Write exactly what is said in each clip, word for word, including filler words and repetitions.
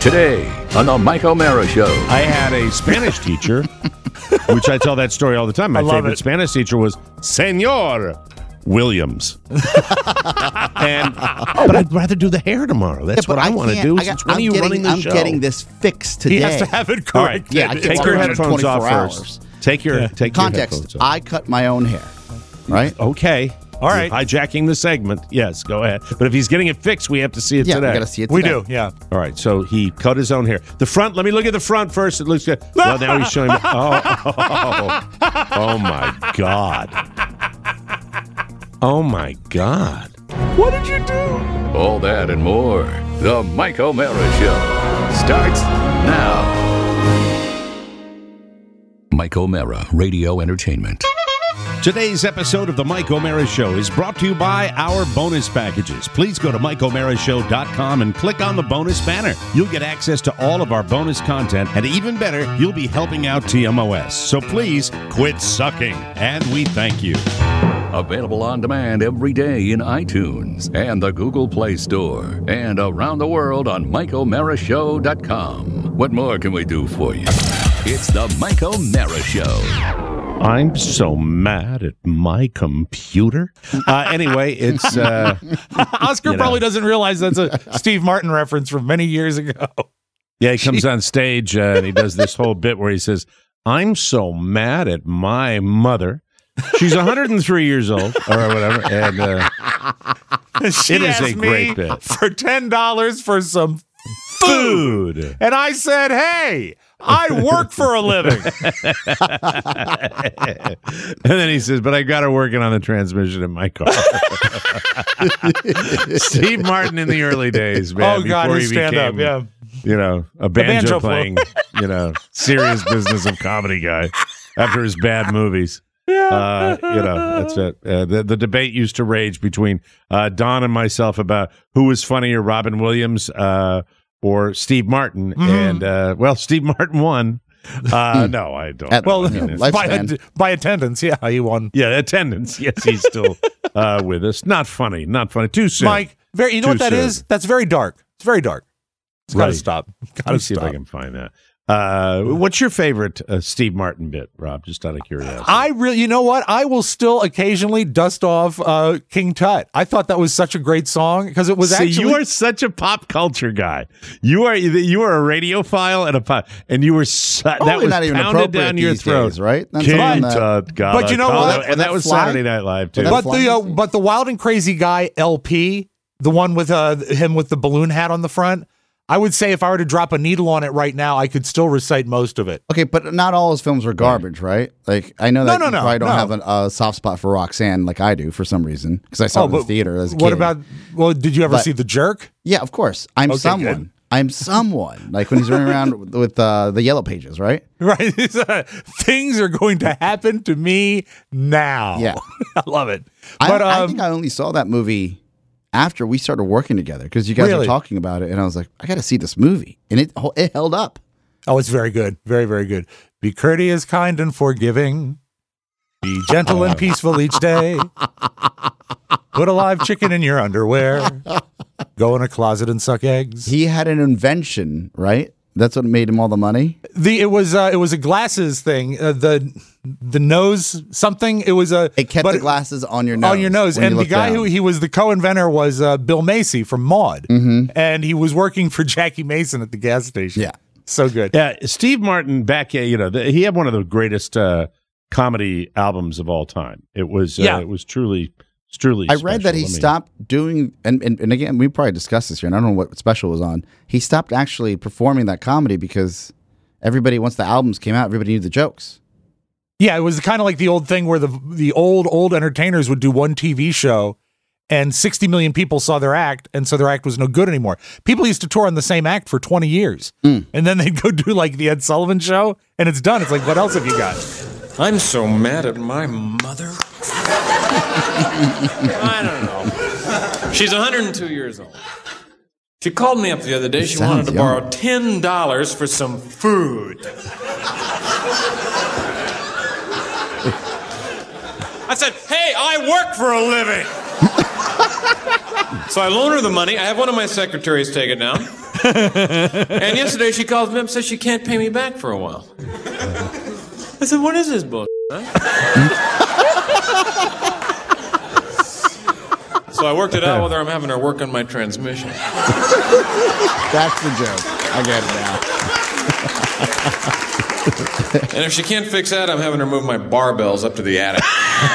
Today on the Mike O'Mara Show. I had a Spanish teacher, which I tell that story all the time. My favorite it. Spanish teacher was Senor Williams. and But I'd rather do the hair tomorrow. That's yeah, what I, I want to do. I got, Since when I'm are you getting, running the I'm show? I'm getting this fixed today. He has to have it correct. Right. Yeah, I take your headphones off hours. first. Take your, yeah. take Context, your headphones off. I cut my own hair, right? Okay. All right. You're hijacking the segment. Yes, go ahead. But if he's getting it fixed, we have to see it yeah, today. we got to see it today. We do, yeah. All right, so he cut his own hair. The front, let me look at the front first. It looks good. Well, now he's showing me. Oh, oh, oh, oh my God. Oh, my God. What did you do? All that and more. The Mike O'Mara Show starts now. Mike O'Mara Radio Entertainment. Today's episode of the Mike O'Mara Show is brought to you by our bonus packages. Please go to Mike O'Mara Show dot com and click on the bonus banner. You'll get access to all of our bonus content, and even better, you'll be helping out T M O S. So please quit sucking, and we thank you. Available on demand every day in iTunes and the Google Play Store, and around the world on Mike O'Mara Show dot com. What more can we do for you? It's the Mike O'Mara Show. I'm so mad at my computer. Uh, anyway, it's... Uh, Oscar you know. probably doesn't realize that's a Steve Martin reference from many years ago. Yeah, he comes on stage uh, and he does this whole bit where he says, I'm so mad at my mother. She's one hundred three years old, or whatever, and uh, she it is asked a great me bit. for ten dollars for some food. Food. And I said, hey, I work for a living. And then he says, but I got her working on the transmission in my car. Steve Martin in the early days, man. Oh, God, before his he stand-up, became, yeah. You know, a banjo, banjo playing, you know, serious business of comedy guy after his bad movies. Uh, you know, that's it. Uh, the, the debate used to rage between uh, Don and myself about who was funnier, Robin Williams uh, or Steve Martin. Mm-hmm. And, uh, well, Steve Martin won. Uh, no, I don't. At, well, you know, by, att- by attendance, yeah, he won. Yeah, attendance. Yes, he's still uh, with us. Not funny. Not funny. Too soon. Mike, very, you know Too what that soon. is? That's very dark. It's very dark. It's got to Right. stop. Let Got me to see stop. if I can find that. Uh, what's your favorite uh, Steve Martin bit, Rob? Just out of curiosity. I really, you know what? I will still occasionally dust off uh, King Tut. I thought that was such a great song because it was See, actually. you are such a pop culture guy. You are you are a radiophile and a pop, and you were su- that Probably was not even pounded appropriate down your these throat, days, right? That's King on that- Tut, got But you know a what? collar- and that was fly? Saturday Night Live too. Would that but the uh, but the Wild and Crazy Guy L P, the one with uh, him with the balloon hat on the front. I would say if I were to drop a needle on it right now, I could still recite most of it. Okay, but not all his films were garbage, right? Like, I know that No, no, you no, probably don't no. have a, a soft spot for Roxanne like I do for some reason, because I saw it in the but theater as a kid. What about? Well, did you ever But- see The Jerk? Yeah, of course. I'm Okay, someone. good. I'm someone. Like when he's running around with uh, the yellow pages, right? Right. Things are going to happen to me now. Yeah. I love it. I, But I um, think I only saw that movie after we started working together because you guys Really? were talking about it, and I was like, I got to see this movie, and it it held up. oh, it's very good. Very, very good. Be courteous, kind, and forgiving. Be gentle and peaceful each day. Put a live chicken in your underwear. Go in a closet and suck eggs. He had an invention, right? That's what made him all the money. The it was uh, it was a glasses thing. Uh, the the nose something. It was a It kept but the glasses on your nose. on your nose. when And you the looked guy down. who he was the co-inventor was uh, Bill Macy from Maude, Mm-hmm. and he was working for Jackie Mason at the gas station. Yeah. So good. Yeah, Steve Martin back, you know, the, he had one of the greatest uh, comedy albums of all time. It was, uh, Yeah. it was truly, it's truly. I read that he special. I mean, stopped doing, and, and, and again, we probably discussed this here, and I don't know what special was on. He stopped actually performing that comedy because everybody, once the albums came out, everybody knew the jokes. Yeah, it was kind of like the old thing where the the old old entertainers would do one T V show, and sixty million people saw their act, and so their act was no good anymore. People used to tour on the same act for twenty years, Mm. and then they'd go do like the Ed Sullivan show, and it's done. It's like, what else have you got? I'm so mad at my mother. I don't know. She's one hundred two years old. She called me up the other day. She Sounds wanted to young. borrow ten dollars for some food. I said, hey, I work for a living. So I loan her the money. I have one of my secretaries take it down. And yesterday she calls me up and says she can't pay me back for a while. I said, what is this bullshit? Huh? So I worked it out with her. I'm having her work on my transmission. That's the joke. I get it now. And if she can't fix that, I'm having her move my barbells up to the attic.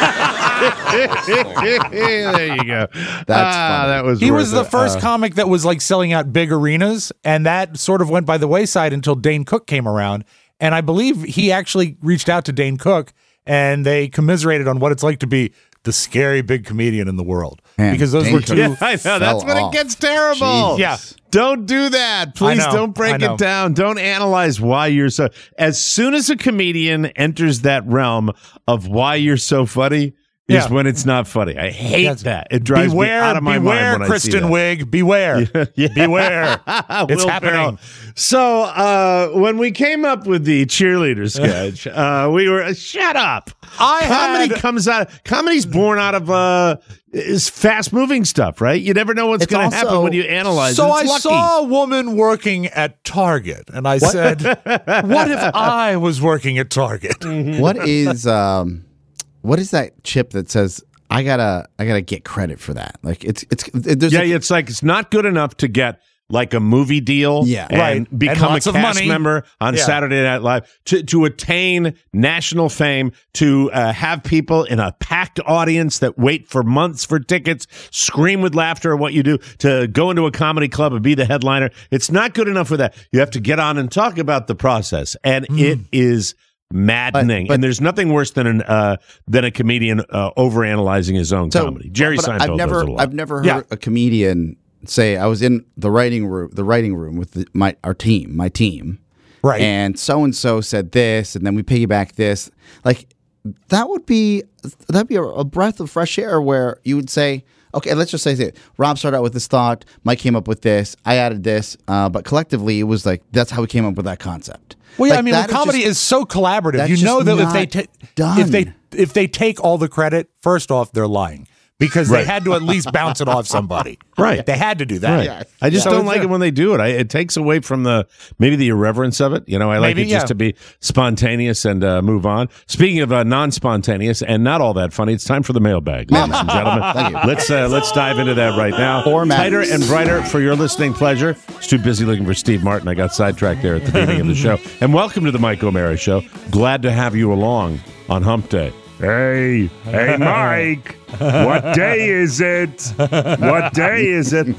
There you go. That's ah, funny. that was He worth was the it. first Uh, comic that was like selling out big arenas, and that sort of went by the wayside until Dane Cook came around. And I believe he actually reached out to Dane Cook, and they commiserated on what it's like to be the scary big comedian in the world. Man, because those Dane were Cook- two. Yeah, I know. That's when off. it gets terrible. Jesus. Yeah. Don't do that. Please know, don't break I know. it down. Don't analyze why you're so. As soon as a comedian enters that realm of why you're so funny, is Yeah. when it's not funny. I hate Yes. that. It drives beware, me out of my beware, mind when Kristen I see Wiig. Beware. Yeah. Beware. It's Will happening. Ferrell. So uh, when we came up with the cheerleader sketch, uh, we were shut up. I comedy had- comes out. Comedy's born out of uh, is fast moving stuff, right? You never know what's It's going to also- happen when you analyze. So it. I It's lucky. saw a woman working at Target, and I said, what if I was working at Target? What is um, what is that chip that says I gotta I gotta get credit for that? Like it's it's it, there's Yeah, a, it's like it's not good enough to get like a movie deal, Yeah. and Right. And become a lots of cast money. member on Yeah. Saturday Night Live to to attain national fame, to uh, have people in a packed audience that wait for months for tickets, scream with laughter at what you do, to go into a comedy club and be the headliner. It's not good enough for that. You have to get on and talk about the process, and it is maddening. But- but- and there's nothing worse than an uh, than a comedian uh, overanalyzing his own So, comedy. Jerry but Seinfeld I've never does it a lot. I've never heard Yeah. a comedian say I was in the writing room the writing room with the, my our team my team Right. and so and so said this and then we piggyback this like that would be that'd be a, a breath of fresh air where you would say okay let's just say that Rob started out with this thought, Mike came up with this, I added this, uh, but collectively it was like that's how we came up with that concept. Well, yeah, Like, I mean, that well, comedy just- is so collaborative. that's You know just that if they not ta- done. if they if they take all the credit, first off, they're lying because they had to at least bounce it off somebody. Right. They had to do that. Right. Yes. I just So don't it's like a- it when they do it. I, it takes away from the maybe the irreverence of it. You know, I like Maybe, it just yeah. to be spontaneous and uh, move on. Speaking of uh, non-spontaneous and not all that funny, it's time for the mailbag, ladies and gentlemen. Thank you. Let's uh, let's dive into that right now. Format. Tighter and brighter for your listening pleasure. I was too busy looking for Steve Martin. I got sidetracked there at the beginning of the show. And welcome to the Mike O'Mara Show. Glad to have you along on Hump Day. Hey, hey, Mike. What day is it? What day is it?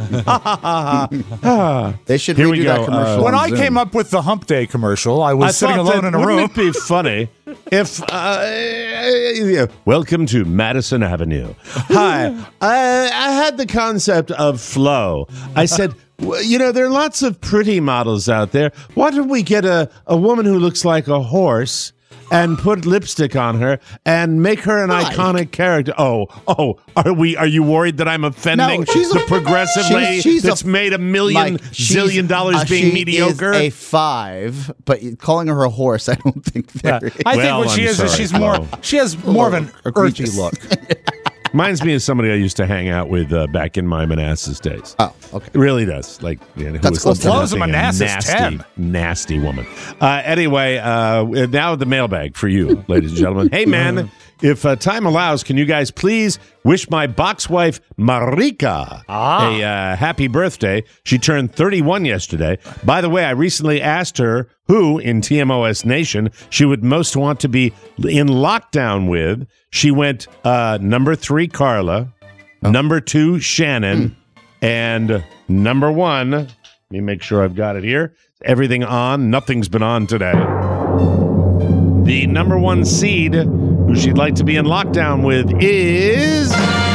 They should Here redo we that go. commercial. Uh, When on I Zoom. came up with the Hump Day commercial, I was I sitting thought alone that, in a wouldn't room. it be funny if uh, welcome to Madison Avenue. Hi, I, I had the concept of flow. I said, well, you know, there are lots of pretty models out there. Why don't we get a, a woman who looks like a horse and put lipstick on her and make her an Mike. iconic character? Oh, oh, are we? Are you worried that I'm offending No, she's the a- progressive she's- lady she's a- that's made a million Mike, she's- zillion dollars uh, being she mediocre? Is a five, but calling her a horse, I don't think Yeah. very. I think Well, what she I'm is is sorry. she's more Hello. she has more of an earthy egregious. look. Reminds me of somebody I used to hang out with uh, back in my Manassas days. Oh, okay. It really does. Like, you know, who That's was close to nothing, Flo's a a Manassas nasty, ten. nasty woman. Uh, anyway, uh, now the mailbag for you, ladies and gentlemen. Hey, man, if uh, time allows, can you guys please wish my box wife, Marika, Ah. a uh, happy birthday? She turned thirty-one yesterday. By the way, I recently asked her who in T M O S Nation she would most want to be in lockdown with. She went uh, number three, Carla. Number two, Shannon. And number one, let me make sure I've got it here. Everything on. Nothing's been on today. The number one seed who she'd like to be in lockdown with is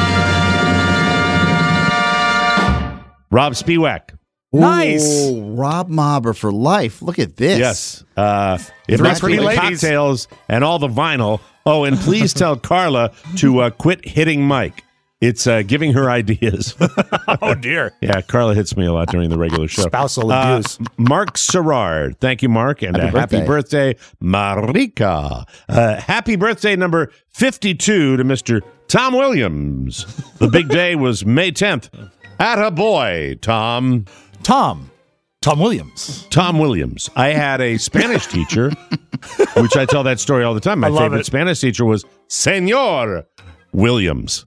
Rob Spiewak. Nice. Oh, Rob Mauber for life. Look at this. Yes. Uh, if Three that's for pretty the ladies. cocktails and all the vinyl. Oh, and please tell Carla to uh, quit hitting Mike. It's uh, giving her ideas. Oh dear. Yeah, Carla hits me a lot during the regular show. Spousal Uh, abuse. Mark Serrard. Thank you, Mark. And Happy uh, happy birthday, Marika. Uh, happy birthday number fifty-two to Mister Tom Williams. The big day was May tenth. Atta boy, Tom. Tom. Tom Williams. Tom Williams. I had a Spanish teacher, which I tell that story all the time. My favorite it. Spanish teacher was Senor Williams.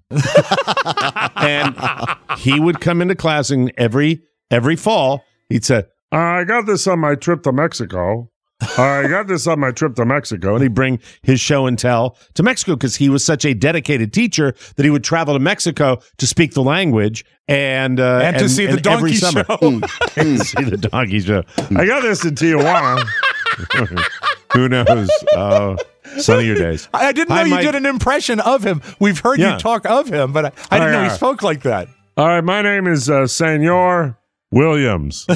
And he would come into class, and every every fall, he'd say, I got this on my trip to Mexico. I got this on my trip to Mexico. And he'd bring his show and tell to Mexico because he was such a dedicated teacher that he would travel to Mexico to speak the language and uh, and, and to see and the donkey show. And see the donkey show. I got this in Tijuana. Who knows? Uh, some of your days. I didn't Hi, know you Mike. did an impression of him. We've heard Yeah. you talk of him, but I, I didn't Oh, know yeah. he spoke like that. All right, my name is uh, Senor Williams.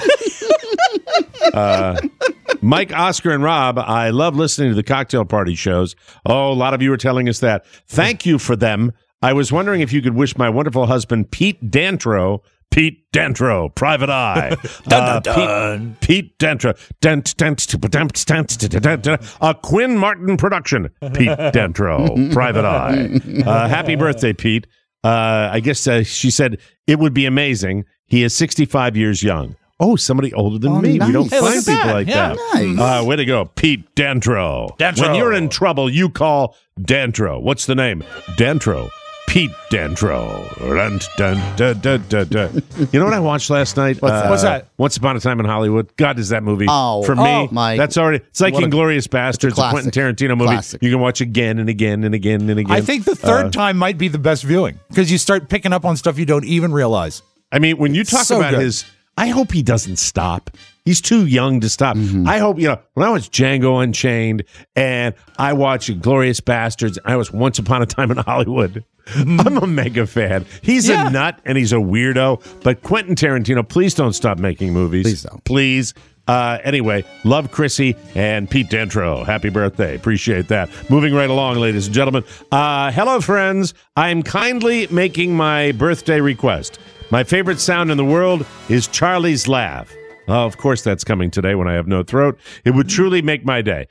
uh, Mike, Oscar, and Rob, I love listening to the cocktail party shows. Oh, a lot of you are telling us that. Thank you for them. I was wondering if you could wish my wonderful husband, Pete Dantro, Pete Dantro, Private Eye. Uh, Pete, Pete Dantro. Dent, dent, dent, dent, dent, dent, a Quinn Martin production. Pete Dantro, Private Eye. Uh, happy birthday, Pete. Uh, I guess uh, she said it would be amazing. He is sixty-five years young. Oh, somebody older than Oh, me. nice. We don't Hey, look find at people that. like Yeah. that. Nice. Uh, way to go, Pete Dantro. Dantro. When you're in trouble, you call Dantro. What's the name? Dantro. Pete Dantro. Dun, dun, dun, dun, dun, dun. You know what I watched last night? What's that? What's that? Once Upon a Time in Hollywood. God, is that movie Oh, for me? oh, Mike. That's already. It's like What a- Inglourious Bastards, a, Quentin classic. Tarantino movie. Classic. You can watch again and again and again and again. I think the third Uh, time might be the best viewing because you start picking up on stuff you don't even realize. I mean, when you talk So about good. his, I hope he doesn't stop. He's too young to stop. Mm-hmm. I hope, you know, when I watch Django Unchained and I watch Glorious Bastards, I was Once Upon a Time in Hollywood. I'm a mega fan. He's Yeah. a nut and he's a weirdo, but Quentin Tarantino, please don't stop making movies. Please don't. Please. Uh, anyway, love Chrissy and Pete Dantro. Happy birthday. Appreciate that. Moving right along, ladies and gentlemen. Uh, hello, friends. I'm kindly making my birthday request. My favorite sound in the world is Charlie's laugh. Oh, of course, that's coming today when I have no throat. It would truly make my day.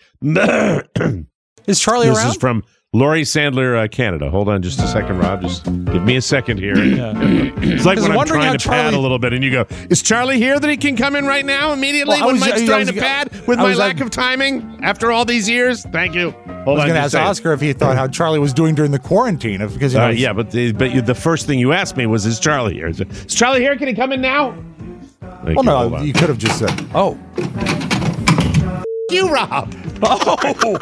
Is Charlie This around? is from Laurie Sandler, uh, Canada. Hold on just a second, Rob. Just give me a second here. It's like I was when I'm wondering trying how to pad Charlie- a little bit, and you go, "Is Charlie here that he can come in right now immediately?" Well, I when was- Mike's I trying was- to pad with I my was lack like- of timing after all these years. Thank you. Hold I was on, going to just ask saying. Oscar if he thought how Charlie was doing during the quarantine. if- Because you know, Uh, he's- yeah, but the, but you, the first thing you asked me was, "Is Charlie here?" Is Charlie here? Can he come in now? Thank Well, you. Hold no, on. you could have just said, "Oh, you, Rob. oh."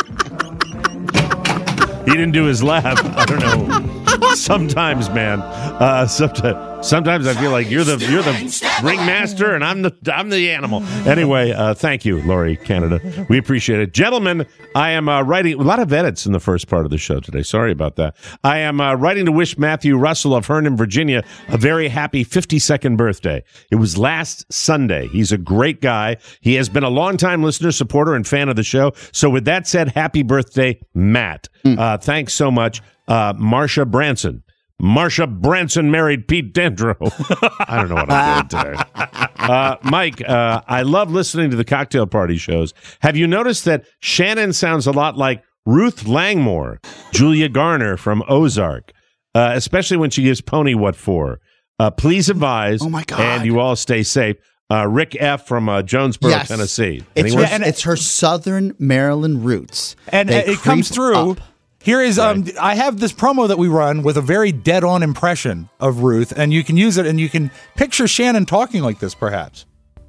He didn't do his laugh. I don't know. Sometimes, man. Uh, sometimes, sometimes I feel like you're the you're the ringmaster and I'm the I'm the animal. Anyway, uh, thank you, Laurie, Canada. We appreciate it, gentlemen. I am uh, writing a lot of edits in the first part of the show today. Sorry about that. I am uh, writing to wish Matthew Russell of Herndon, Virginia, a very happy fifty-second birthday. It was last Sunday. He's a great guy. He has been a longtime listener, supporter, and fan of the show. So, with that said, happy birthday, Matt. Uh, thanks so much, uh, Marsha Branson. Marsha Branson married Pete Dantro. I don't know what I'm doing today. Uh, Mike, uh, I love listening to the cocktail party shows. Have you noticed that Shannon sounds a lot like Ruth Langmore, Julia Garner from Ozark, uh, especially when she gives Pony what for? Uh, please advise. Oh, my God. And you all stay safe. Uh, Rick F. from uh, Jonesboro, Yes. Tennessee. It's Anyone? her, it's her Southern Maryland roots. and They uh, it comes creep through. up. Here is um I have this promo that we run with a very dead on impression of Ruth, and you can use it and you can picture Shannon talking like this perhaps.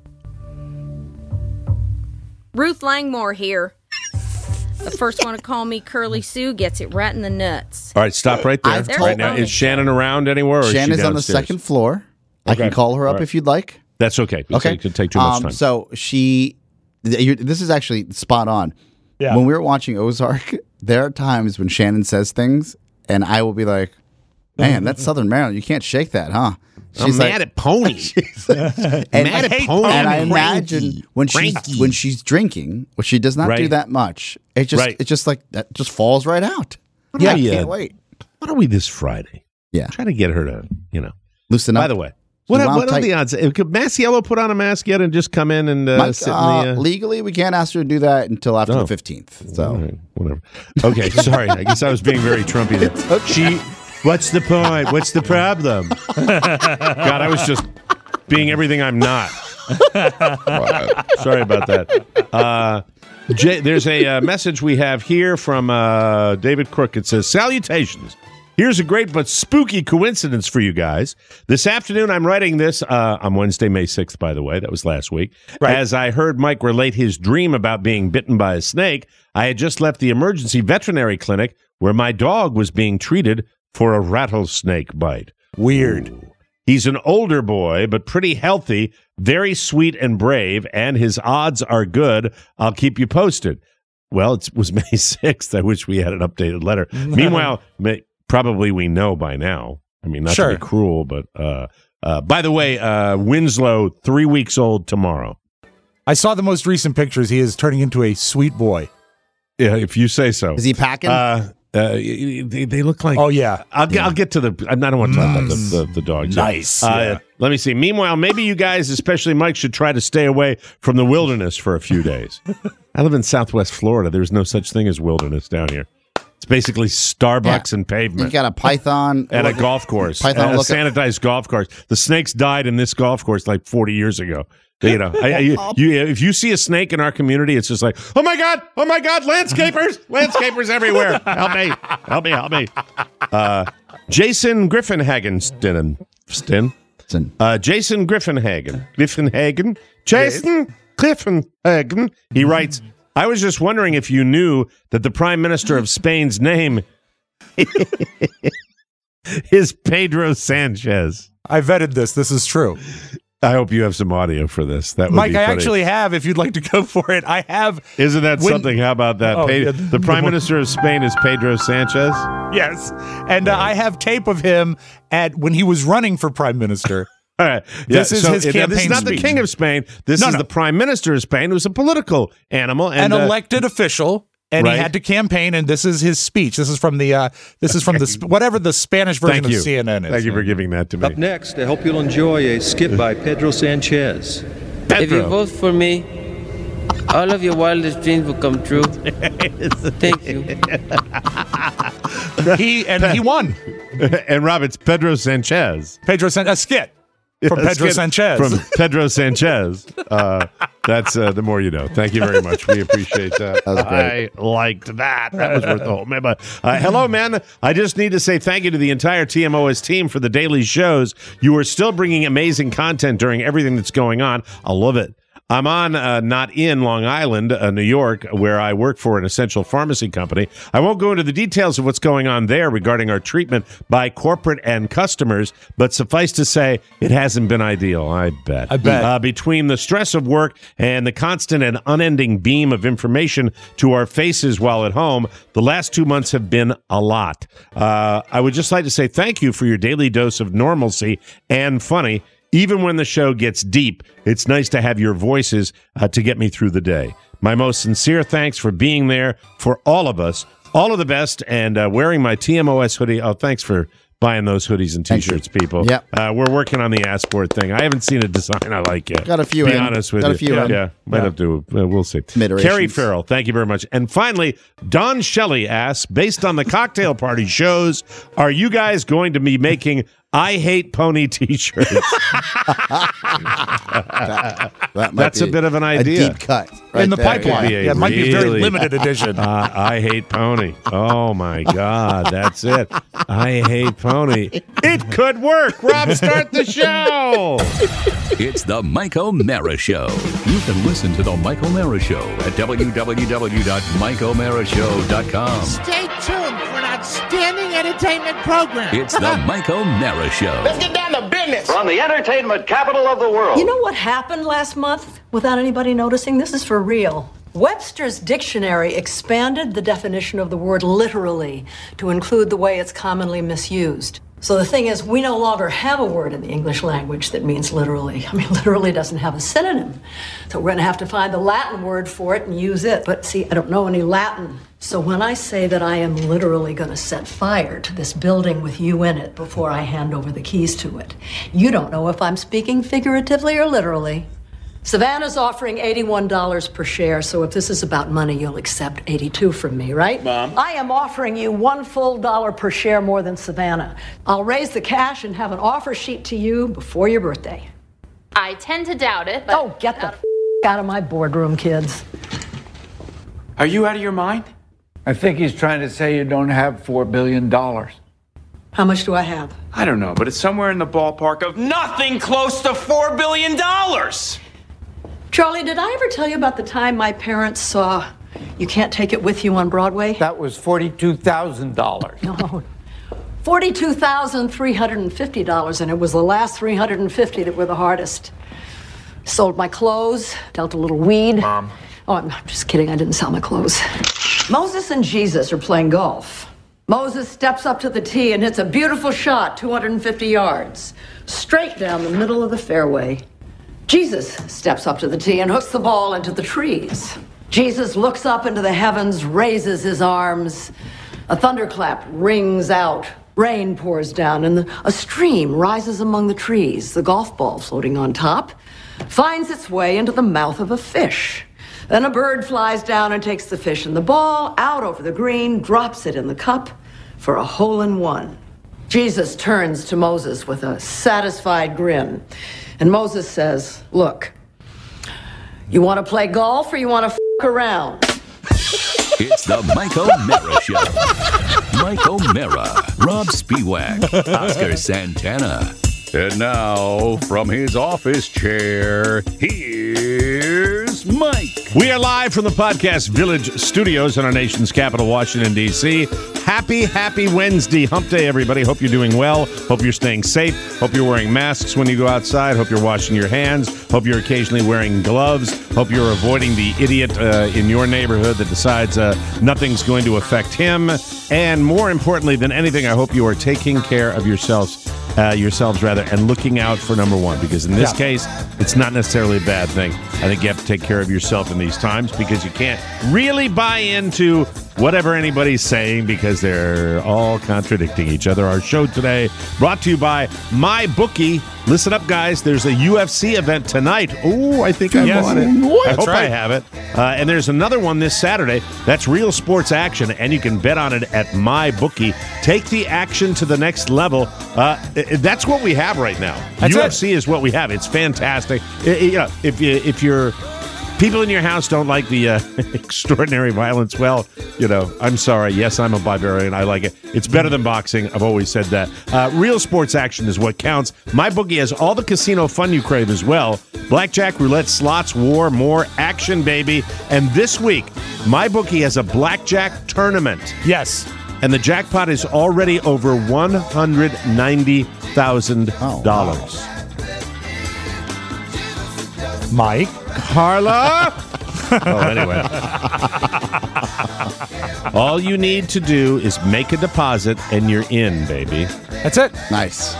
Ruth Langmore here. The first one to call me Curly Sue gets it right in the nuts. All right, stop right there. I've Right now, told- is Shannon around anywhere? Or Shannon's is she on the downstairs? second floor. I Okay. can call her up All right. if you'd like. That's okay. It's- Okay. It could take too much Um, time. So she, th- you're- this is actually spot on. Yeah. When we were watching Ozark, there are times when Shannon says things, and I will be like, "Man, that's Southern Maryland. You can't shake that, huh?" I'm mad at Pony. and, mad at Pony. and I I'm imagine cranky. when she's Cranky. when she's drinking, which she does not do Right. that much. It just Right. it just like that just falls right out. Yeah, I yeah. can't wait. What are we this Friday? Yeah, Try to get her to, you know. loosen up. By the way, what, wound what are tight. the odds? Uh, Could Masiello put on a mask yet and just come in and uh, Mike, sit in uh, the... Uh, legally, we can't ask her to do that until after Oh. the fifteenth. So all right, whatever. Okay, sorry. I guess I was being very Trumpy there. She... What's the point? What's the problem? God, I was just being everything I'm not. Sorry about that. Uh, Jay, there's a uh, message we have here from uh, David Crook. It says, salutations. Here's a great but spooky coincidence for you guys. This afternoon, I'm writing this uh, on Wednesday, May sixth, by the way. That was last week. Right. As I heard Mike relate his dream about being bitten by a snake, I had just left the emergency veterinary clinic where my dog was being treated for a rattlesnake bite. Weird. Ooh. He's an older boy, but pretty healthy, very sweet and brave, and his odds are good. I'll keep you posted. Well, it was May sixth. I wish we had an updated letter. Meanwhile, May, probably we know by now. I mean, not sure. to be cruel, but uh, uh, by the way, uh, Winslow, three weeks old tomorrow. I saw the most recent pictures. He is turning into a sweet boy. Yeah, if you say so. Is he packing? Uh, uh, they, they look like. Oh yeah. I'll, yeah. I'll get to the. I don't want to talk mm. about the, the, the dogs. Nice. Uh, yeah. Let me see. Meanwhile, maybe you guys, especially Mike, should try to stay away from the wilderness for a few days. I live in Southwest Florida. There's no such thing as wilderness down here. It's basically Starbucks yeah. and pavement. You got a python and a golf course, python a, a sanitized golf course. The snakes died in this golf course like forty years ago. You know, I, I, you, you, if you see a snake in our community, it's just like, oh my god, oh my god, landscapers, landscapers everywhere. Help me, help me, help me. Uh, Jason Griffinhagen, Stin, Stin, uh, Jason Griffinhagen, Griffinhagen, Jason Griffinhagen. He writes, I was just wondering if you knew that the Prime Minister of Spain's name is Pedro Sanchez. I vetted this. This is true. I hope you have some audio for this. That would Mike, be I funny. actually have. If you'd like to go for it, I have. Isn't that when, something? How about that? Oh, Pe- yeah, the Prime the Minister of Spain is Pedro Sanchez. Yes, and uh, I have tape of him at when he was running for Prime Minister. All right. Yeah, this is so, his yeah, campaign This is not speech. the King of Spain. This no, is no. the Prime Minister of Spain, who's a political animal and an uh, elected official. And right. he had to campaign, and this is his speech. This is from the uh, this is from the whatever the Spanish version Thank of you. C N N is. Thank you for giving that to me. Up next, I hope you'll enjoy a skit by Pedro Sanchez. Pedro. If you vote for me, all of your wildest dreams will come true. Thank you. He and he won. And Rob, it's Pedro Sanchez. Pedro Sanchez, a skit from Yeah, Pedro skit Sanchez. From Pedro Sanchez. Uh, that's uh, the more you know. Thank you very much. We appreciate that. That was great. I liked that. That was worth the whole member. Uh, hello, man. I just need to say thank you to the entire T M O S team for the daily shows. You are still bringing amazing content during everything that's going on. I love it. I'm on, uh, not in Long Island, uh, New York, where I work for an essential pharmacy company. I won't go into the details of what's going on there regarding our treatment by corporate and customers, but suffice to say, it hasn't been ideal, I bet. I bet. Uh, between the stress of work and the constant and unending beam of information to our faces while at home, the last two months have been a lot. Uh, I would just like to say thank you for your daily dose of normalcy and funny. Even when the show gets deep, it's nice to have your voices uh, to get me through the day. My most sincere thanks for being there for all of us. All of the best, and uh, wearing my T M O S hoodie. Oh, thanks for buying those hoodies and T-shirts, people. Yep. Uh, we're working on the Assport thing. I haven't seen a design I like yet. Got a few Be in. honest with Got you. a few yeah, in. yeah, might Yeah. have to. Uh, we'll see. Mid-iterations. Carrie Farrell, thank you very much. And finally, Don Shelley asks, based on the cocktail party shows, are you guys going to be making I Hate Pony T-shirts? That, that might That's a be bit of an idea. A deep cut right in the there. pipeline. Could be a Yeah, it might be a very really- limited edition. Uh, I hate pony. Oh my God, that's it. I hate pony. It could work. Rob, start the show. It's the Mike O'Mara Show. You can listen to the Mike O'Mara Show at w w w dot mike o'mara show dot com. Stay tuned for an outstanding entertainment program. It's the Mike O'Mara Show. Let's get down to business. From the entertainment capital of the world. You know what happened last month without anybody noticing? This is for real. Webster's dictionary expanded the definition of the word literally to include the way it's commonly misused. So the thing is, we no longer have a word in the English language that means literally. I mean, literally doesn't have a synonym. So we're going to have to find the Latin word for it and use it. But see, I don't know any Latin. So when I say that I am literally going to set fire to this building with you in it before I hand over the keys to it, you don't know if I'm speaking figuratively or literally. Savannah's offering eighty-one dollars per share, so if this is about money, you'll accept eighty-two from me, right? Mom. I am offering you one full dollar per share more than Savannah. I'll raise the cash and have an offer sheet to you before your birthday. I tend to doubt it, but... Oh, get the f- out of my boardroom, kids. Are you out of your mind? I think he's trying to say you don't have four billion dollars. How much do I have? I don't know, but it's somewhere in the ballpark of nothing close to four billion dollars. Charlie, did I ever tell you about the time my parents saw You Can't Take It With You on Broadway? That was forty-two thousand dollars. No, forty-two thousand three hundred fifty dollars, and it was the last three hundred fifty that were the hardest. Sold my clothes, dealt a little weed. Mom. Oh, I'm just kidding. I didn't sell my clothes. Moses and Jesus are playing golf. Moses steps up to the tee and hits a beautiful shot, two hundred fifty yards, straight down the middle of the fairway. Jesus steps up to the tee and hooks the ball into the trees. Jesus looks up into the heavens, raises his arms. A thunderclap rings out. Rain pours down, and the, a stream rises among the trees. The golf ball floating on top finds its way into the mouth of a fish. Then a bird flies down and takes the fish and the ball out over the green, drops it in the cup for a hole in one. Jesus turns to Moses with a satisfied grin. And Moses says, look, you want to play golf or you want to f*** around? It's the Mike O'Meara Show. Mike O'Meara, Rob Spiewak, Oscar Santana. And now, from his office chair, here's Mike. We are live from the Podcast Village studios in our nation's capital, Washington, D C Happy, happy Wednesday. Hump day, everybody. Hope you're doing well. Hope you're staying safe. Hope you're wearing masks when you go outside. Hope you're washing your hands. Hope you're occasionally wearing gloves. Hope you're avoiding the idiot uh, in your neighborhood that decides uh, nothing's going to affect him. And more importantly than anything, I hope you are taking care of yourselves. Uh, yourselves rather, and looking out for number one, because in this yeah. case, it's not necessarily a bad thing. I think you have to take care of yourself in these times because you can't really buy into whatever anybody's saying because they're all contradicting each other. Our show today brought to you by MyBookie. Listen up, guys. There's a U F C event tonight. Oh, I think I'm yes. on it. I hope right. I have it. Uh, and there's another one this Saturday. That's real sports action, and you can bet on it at MyBookie. Take the action to the next level. Uh, that's what we have right now. That's U F C it. Is what we have. It's fantastic. It, you know, if you if you're people in your house don't like the uh, extraordinary violence, well, you know, I'm sorry. Yes, I'm a barbarian. I like it. It's better than boxing. I've always said that. Uh, real sports action is what counts. MyBookie has all the casino fun you crave as well. Blackjack, roulette, slots, war, more action, baby. And this week, MyBookie has a blackjack tournament. Yes. And the jackpot is already over one hundred ninety thousand dollars. Oh, wow. Mike? Carla? Oh, anyway. All you need to do is make a deposit and you're in, baby. That's it. Nice.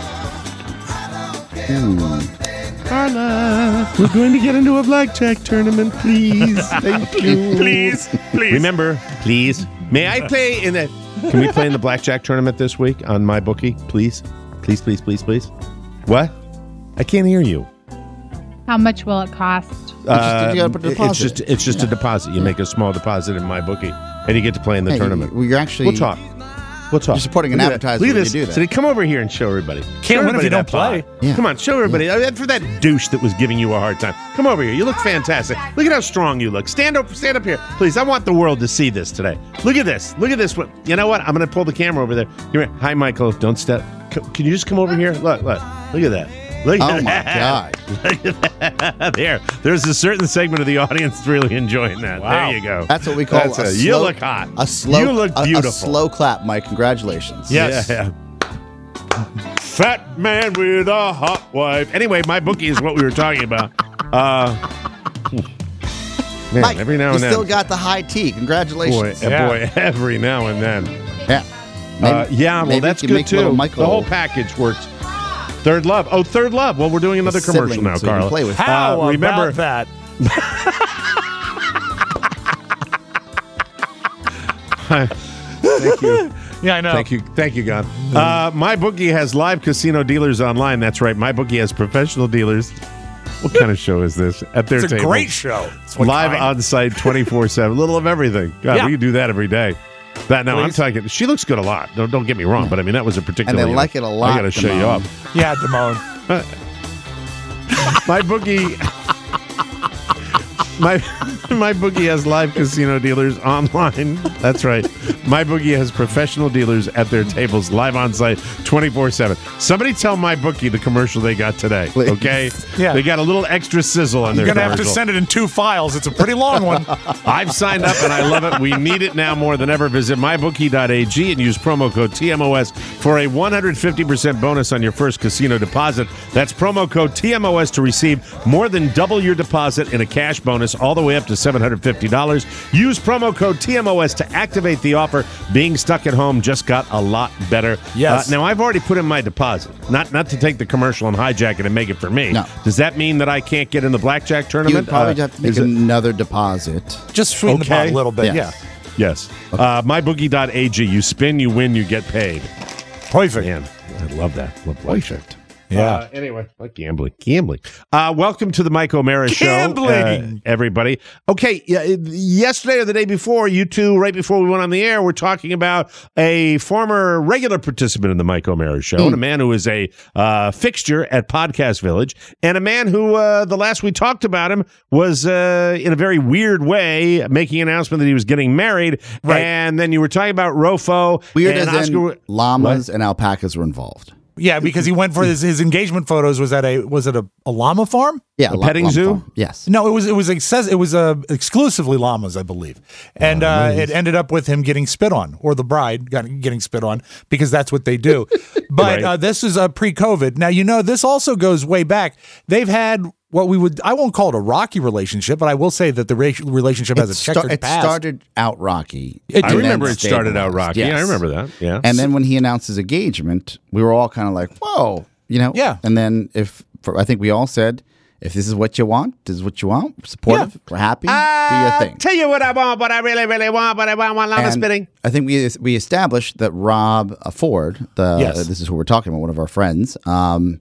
Hmm. Carla, we're going to get into a blackjack tournament, please. Thank you. Please, please. Remember, please. May I play in the... Can we play in the blackjack tournament this week on MyBookie? Please? Please, please, please, please. What? I can't hear you. How much will it cost? Uh, you gotta put a deposit. It's just, it's just yeah. a deposit. You yeah. make a small deposit in MyBookie, and you get to play in the hey, tournament. Well, you're actually... We'll talk. We'll talk. You're supporting an advertiser Look at when this. you do that. So come over here and show everybody. Can't show win everybody if you don't play. Yeah. Come on, show everybody. Yeah. For that douche that was giving you a hard time. Come over here. You look fantastic. Look at how strong you look. Stand up, stand up here. Please, I want the world to see this today. Look at this. Look at this. You know what? I'm going to pull the camera over there. Here. Hi, Michael. Don't step. Can you just come over here? Look, look. Look at that. Look at oh, my that. God. Look at that. There. There's a certain segment of the audience that's really enjoying that. Wow. There you go. That's what we call that's a, a slow, You look hot. A slow, you look beautiful. A, a slow clap, Mike. Congratulations. Yes. Yeah, yeah. Fat man with a hot wife. Anyway, MyBookie is what we were talking about. Uh, man, Mike, every now you and then. You still got the high tea. Congratulations. Boy, yeah. boy, every now and then. Yeah. Maybe, uh, yeah, well, that's good, too. The whole package works. Third Love. Oh, Third Love. Well, we're doing another commercial sibling, now, so Carla. Play with. How uh, remember, about that? Thank you. Yeah, I know. Thank you. Thank you, God. Uh, MyBookie has live casino dealers online. That's right. MyBookie has professional dealers What kind of show is this? At their It's a table. great show. It's what Live kind. on site twenty-four seven. A little of everything. God, Yeah. we could do that every day. That no, I'm Please. talking. She looks good a lot. Don't don't get me wrong, but I mean that was a particular. And they like it a lot, I got to show you Damone. up. Yeah, Damone. My bookie. My my bookie has live casino dealers online. That's right. My bookie has professional dealers at their tables, live on site, twenty-four seven. Somebody tell my bookie the commercial they got today. Please. Okay, Yeah. they got a little extra sizzle on You're their going to have to commercial. send it in two files. It's a pretty long one. I've signed up and I love it. We need it now more than ever. Visit my bookie dot a g and use promo code T M O S for a one hundred fifty percent bonus on your first casino deposit. That's promo code T M O S to receive more than double your deposit in a cash bonus all the way up to seven hundred fifty dollars. Use promo code T M O S to activate the offer. Being stuck at home just got a lot better. Yes. Uh, now, I've already put in my deposit. Not not to take the commercial and hijack it and make it for me. No. Does that mean that I can't get in the blackjack You tournament? would probably Uh, have to make is it- another deposit. Just sweeten the pot Okay. a little bit. Yes. Yes. Uh, my bookie dot a g. You spin, you win, you get paid. Yeah. Perfect. Man, I love that. Love Perfect. Yeah. Uh, anyway, like gambling. Gambling. Uh, welcome to the Mike O'Mara Show. Gambling! Uh, everybody. Okay, yeah, yesterday or the day before, you two, right before we went on the air, were talking about a former regular participant in the Mike O'Mara Show, and a man who is a uh, fixture at Podcast Village, and a man who, uh, the last we talked about him, was uh, in a very weird way making an announcement that he was getting married. Right. And then you were talking about Rofo. Weird and as in Oscar- llamas and alpacas were involved. Yeah, because he went for his, his engagement photos. Was at a was it a, a llama farm? Yeah, A petting llama zoo? farm. Yes. No, it was it was access, it was uh, exclusively llamas, I believe, and uh, it ended up with him getting spit on, or the bride got, getting spit on, because that's what they do. But Right. uh, this is uh, pre-COVID. Now you know this also goes way back. They've had what we would I won't call it a rocky relationship, but I will say that the ra- relationship has a It, sta- checkered it past. started out rocky. It I did. remember then it started out stabilized. rocky. Yes. Yeah, I remember that. Yeah. And then when he announced his engagement, we were all kind of like, "Whoa," you know? Yeah. And then if for, I think we all said, "If this is what you want, this is what you want. We're supportive. We're happy. Do your thing." Tell you what I want, what I really, really want, but I want, want llama And spitting. I think we we established that Rob Ford, the Yes. uh, this is who we're talking about, one of our friends. Um,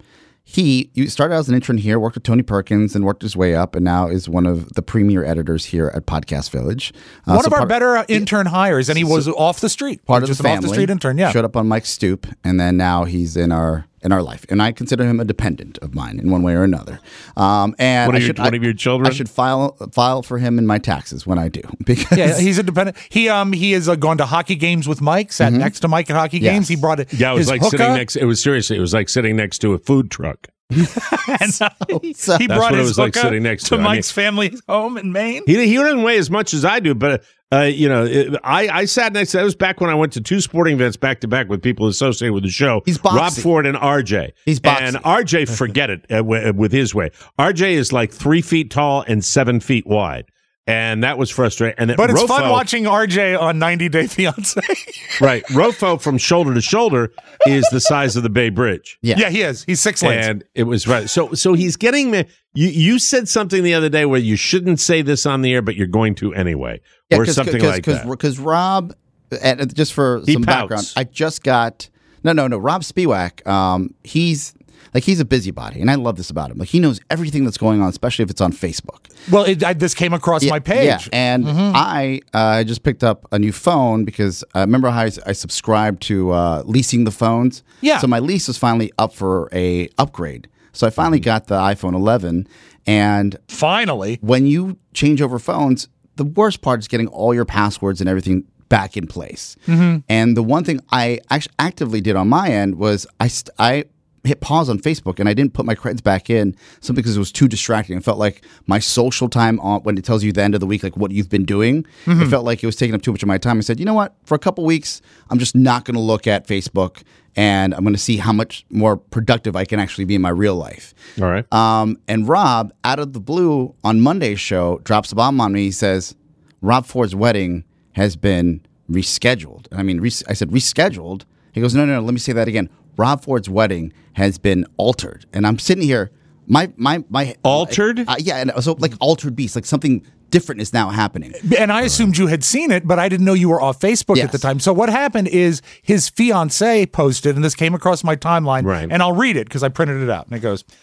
he you started out as an intern here, worked with Tony Perkins, and worked his way up, and now is one of the premier editors here at Podcast Village. Uh, One so of our part- better uh, intern hires, and he was off the street. part of just the an family. off the street intern. Yeah, showed up on Mike's stoop, and then now he's in our in our life, and I consider him a dependent of mine in one way or another. Um, and One of I your- should, one I- of your children? I should file file for him in my taxes when I do, because yeah, he's a dependent. He um he has uh, gone to hockey games with Mike, sat next to Mike at hockey Yes. games. He brought it. Yeah, it was his like hookah, sitting next. It was seriously. It was like sitting next to a food truck. and uh, he, So- he That's brought what it his was like hookah sitting next to to. I mean- Mike's family home in Maine. He he doesn't weigh as much as I do, but uh, you know, it, I I sat next. That was back when I went to two sporting events back to back with people associated with the show. He's boxy. Rob Ford and R J. He's boxy. And R J, forget it uh, w- with his way. R J is like three feet tall and seven feet wide. And that was frustrating. And then But it's Rofo, fun watching R J on ninety Day Fiance. Right, Rofo from shoulder to shoulder is the size of the Bay Bridge. Yeah. yeah, he is. He's six lanes. And it was right. So so he's getting me. You you said something the other day where you shouldn't say this on the air, but you're going to anyway, or cause, something cause, like cause, that. Because Rob, and just for He some pouts. background, I just got no, no, no. Rob Spiewak, um, he's like he's a busybody, and I love this about him. Like he knows everything that's going on, especially if it's on Facebook. Well, it, I, this came across Yeah, my page. Yeah, and I uh, just picked up a new phone because uh, remember how I, I subscribed to uh, leasing the phones? Yeah. So my lease was finally up for a upgrade. So I finally got the iPhone eleven, and Finally, when you change over phones, the worst part is getting all your passwords and everything back in place. Mm-hmm. And the one thing I actually actively did on my end was I st- I hit pause on Facebook and I didn't put my credits back in simply because it was too distracting. It felt like my social time on when it tells you the end of the week, like what you've been doing, Mm-hmm. it felt like it was taking up too much of my time. I said, you know what? For a couple weeks, I'm just not going to look at Facebook, and I'm going to see how much more productive I can actually be in my real life. All right. Um, and Rob, out of the blue, on Monday's show, drops a bomb on me. He says, Rob Ford's wedding has been rescheduled. And I mean, res- I said, rescheduled? He goes, no, no, no, let me say that again. Rob Ford's wedding has been altered. And I'm sitting here, my, my, my. Altered? Uh, yeah, and so like altered beast, like something different is now happening. and I assumed you had seen it, but I didn't know you were off Facebook Yes. at the time. So what happened is his fiance posted, and this came across my timeline, Right. and I'll read it because I printed it out. And it goes,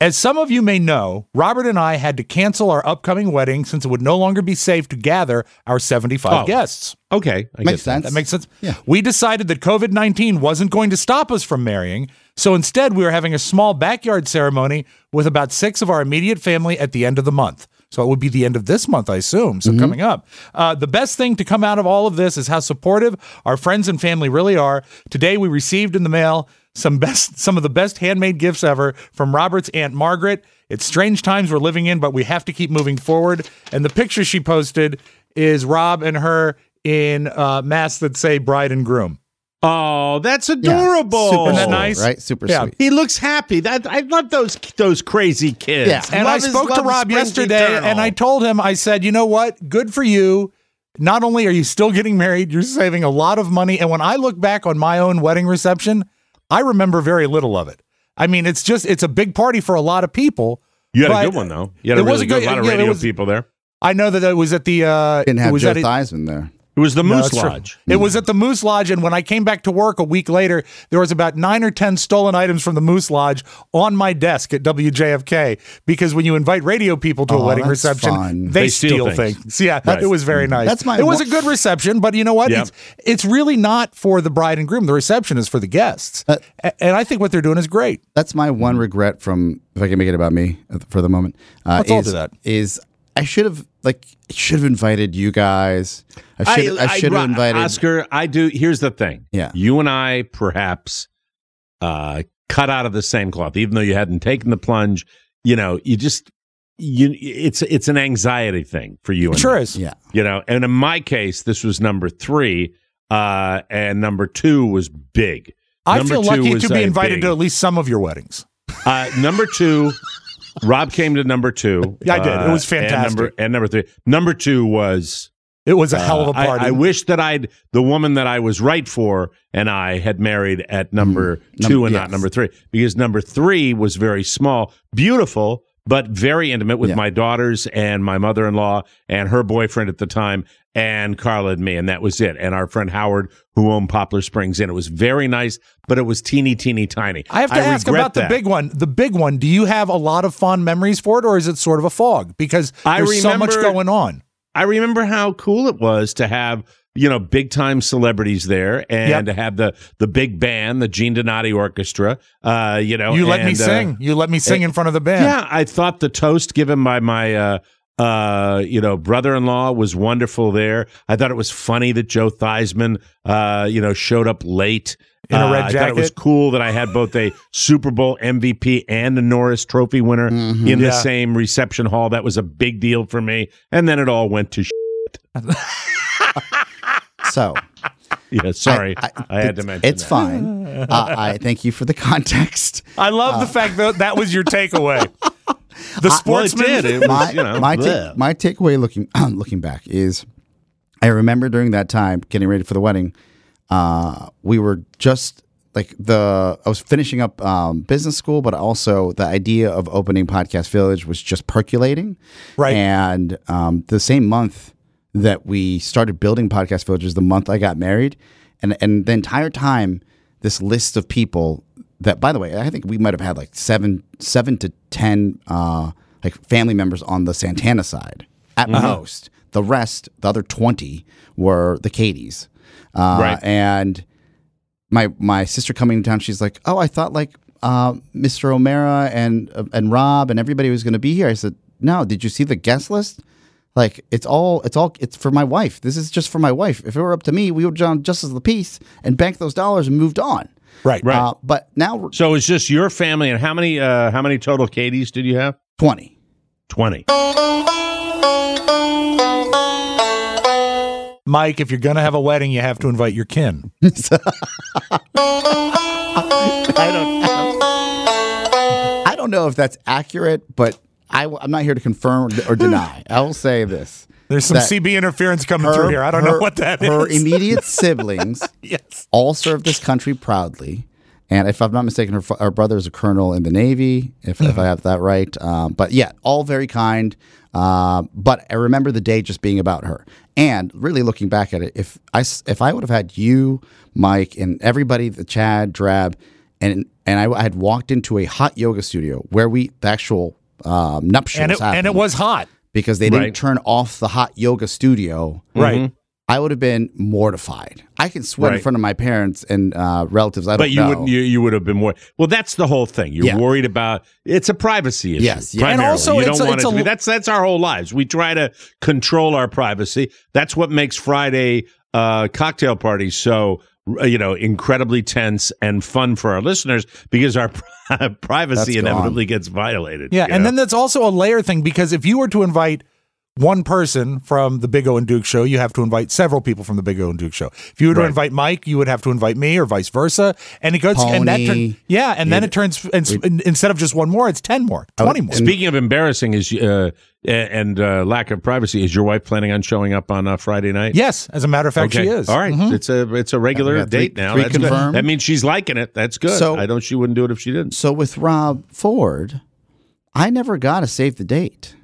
As some of you may know, Robert and I had to cancel our upcoming wedding since it would no longer be safe to gather our seventy-five Oh. guests. Okay. I Makes get that. sense. That makes sense. Yeah. We decided that COVID nineteen wasn't going to stop us from marrying, so instead we were having a small backyard ceremony with about six of our immediate family at the end of the month. So it would be the end of this month, I assume, so coming up. Uh, the best thing to come out of all of this is how supportive our friends and family really are. Today we received in the mail some best, some of the best handmade gifts ever from Robert's Aunt Margaret. It's strange times we're living in, but we have to keep moving forward. And the picture she posted is Rob and her in uh, masks that say bride and groom. Oh, that's adorable. Super Isn't that sweet, nice? right? Super Yeah. sweet. He looks happy. That I love those those crazy kids. Yeah. And Love I is- spoke to love Rob springs yesterday, eternal. and I told him, I said, you know what? Good for you. Not only are you still getting married, you're saving a lot of money. And when I look back on my own wedding reception, I remember very little of it. I mean, it's just, it's a big party for a lot of people. You had but a good one, though. You had it a was really a good, good- lot of yeah, it radio was- people there. I know that it was at the, uh, Didn't it have was Joe at a- Theismann there. It was the No, Moose that's true. Lodge. It was at the Moose Lodge, and when I came back to work a week later, there was about nine or ten stolen items from the Moose Lodge on my desk at W J F K, because when you invite radio people to a Oh, wedding that's reception, fun. they, They steal, steal things. things. Yeah, Right. it was very nice. That's my It was one- a good reception, but you know what? Yep. It's it's really not for the bride and groom. The reception is for the guests, Uh, A- and I think what they're doing is great. That's my one regret from, if I can make it about me for the moment. Uh, Let's all is, do that. Is I should have like should have invited you guys. I should I, should have invited Oscar. I do. Here's the thing. Yeah. You and I perhaps uh, cut out of the same cloth, even though you hadn't taken the plunge. You know, you just you. It's it's an anxiety thing for you. It and sure me. is. Yeah. You know, and in my case, this was number three, uh, and number two was big. I Number feel two lucky was, to be uh, invited big. to at least some of your weddings. Uh, number two, Rob came to number two. Yeah, I did. It was uh, and fantastic. number, and number three. Number two was. It was a hell of a Uh, I- party. I, wish that I'd the woman that I was right for and I had married at number Num- two and yes. not number three, because number three was very small, beautiful, but very intimate with Yeah. my daughters and my mother-in-law and her boyfriend at the time and Carla and me, and that was it. And our friend Howard, who owned Poplar Springs Inn. It was very nice, but it was teeny, teeny, tiny. I have to ask regret about that. the big one. The big one, do you have a lot of fond memories for it, or is it sort of a fog? Because I there's so much remember- going on. I remember how cool it was to have, you know, big time celebrities there and Yep. to have the the big band, the Gene Donati Orchestra. Uh, you know, You let me and, uh, sing. You let me sing in front of the band. Yeah, I thought the toast given by my uh uh you know brother-in-law was wonderful there. I thought it was funny that Joe Theismann uh you know showed up late. In a Uh, red I thought it was jacket. cool that I had both a Super Bowl M V P and a Norris Trophy winner in the Yeah. same reception hall. That was a big deal for me. And then it all went to shit. so. Yeah, sorry. I, had to mention It's that. fine. Uh, I thank you for the context. I love the fact that that was your takeaway. The sportsman. Well, it did. It was, my you know, my, bleh. ta- my takeaway looking looking back is I remember during that time getting ready for the wedding, uh, we were just like the I was finishing up um, business school, but also the idea of opening Podcast Village was just percolating. Right. And um, the same month that we started building Podcast Village is the month I got married, and and the entire time this list of people that, by the way, I think we might have had like seven, seven to ten, uh, like family members on the Santana side at most. The rest, the other twenty, were the Katies, uh, Right. and my my sister coming to town. She's like, "Oh, I thought like uh, Mister O'Mara and uh, and Rob and everybody was going to be here." I said, "No, did you see the guest list? Like, it's all it's all it's for my wife. This is just for my wife. If it were up to me, we would have done just as the piece and banked those dollars and moved on." Right. Right. Uh, but now So it's just your family, and how many uh, how many total Katies did you have? twenty. Twenty. Mike, if you're going to have a wedding, you have to invite your kin. I don't. I don't know if that's accurate, but I, am not here to confirm or deny. I will say this: There's some that C B interference coming her- through here. I don't know her- what that is. Her immediate siblings Yes. all served this country proudly. And if I'm not mistaken, her, fa- her brother is a colonel in the Navy, if, if I have that right. Um, but yeah, all very kind. Uh, but I remember the day just being about her. And really looking back at it, if I, s- if I would have had you, Mike, and everybody, the Chad, Drab, and and I, I had walked into a hot yoga studio where we the actual um, nuptials and it, happened. and it was hot because they didn't Right. turn off the hot yoga studio. right. I would have been mortified. I can sweat Right. in front of my parents and uh, relatives. I don't But you know. would you, you would have been more. Well, that's the whole thing. You're Yeah. worried about it's a privacy issue. Yes, yeah. And primarily. also you it's don't a- want it's it to a- be. That's that's our whole lives. We try to control our privacy. That's what makes Friday uh, cocktail parties so uh, you know incredibly tense and fun for our listeners because our privacy That's inevitably gets violated. Yeah, you and know? then that's also a layer thing because if you were to invite one person from the Big O and Duke show, you have to invite several people from the Big O and Duke show. If you were to Right. invite Mike, you would have to invite me or vice versa. And it goes, and that Pony. turn, yeah, and then it turns, and, instead of just one more, it's ten more, twenty more. Speaking of embarrassing is uh, and uh, lack of privacy, is your wife planning on showing up on uh, Friday night? Yes, as a matter of fact, Okay. she is. All right. Mhm. It's a it's a regular We got three- date now. three That's good. confirmed. That means she's liking it. That's good. So- I don't. She wouldn't do it if she didn't. So with Rob Ford, I never got a save the date.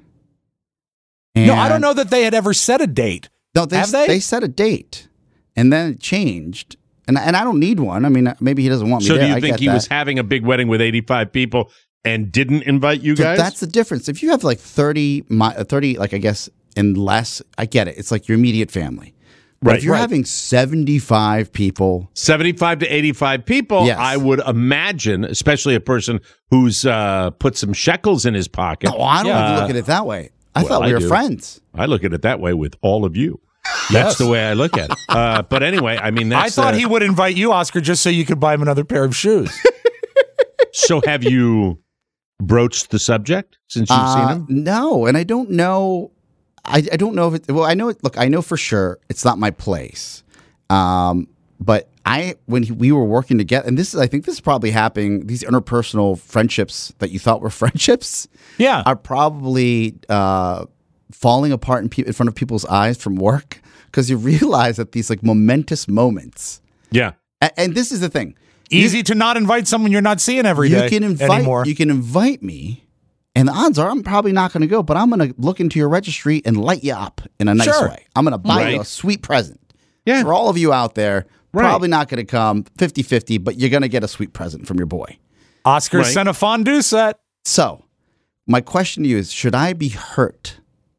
No, I don't And- know that they had ever set a date. No, they, Have they? they set a date, and then it changed. And and I don't need one. I mean, maybe he doesn't want me So there. do you I think get he that. was having a big wedding with eighty-five people and didn't invite you So guys? that's the difference. If you have like thirty, mi- uh, thirty, like I guess, and less, I get it. It's like your immediate family. But Right, if you're right. having seventy-five people, seventy-five to eighty-five people, Yes. I would imagine, especially a person who's uh, put some shekels in his pocket. no, I don't Uh, even look at it that way. I well, thought we I were do. friends. I look at it that way with all of you. That's the way I look at it. Uh, but anyway, I mean, that's I thought uh, he would invite you, Oscar, just so you could buy him another pair of shoes. So have you broached the subject since you've seen Uh, him? No, and I don't know. I, I don't know if it. Well, I know. It, look, I know for sure it's not my place. Um, but I when he, we were working together, and this is I think this is probably happening. These interpersonal friendships that you thought were friendships, Yeah. are probably uh, falling apart in, pe- in front of people's eyes from work because you realize that these like momentous moments. Yeah. A- and this is the thing. Easy to not invite someone you're not seeing every you day can invite anymore. you can invite me, and the odds are I'm probably not going to go, but I'm going to look into your registry and light you up in a nice Sure. way. I'm going to buy you Right. a sweet present. Yeah. For all of you out there, Right. probably not going to come fifty-fifty, but you're going to get a sweet present from your boy. Oscar Right. sent a fondue set. So, my question to you is, should I be hurt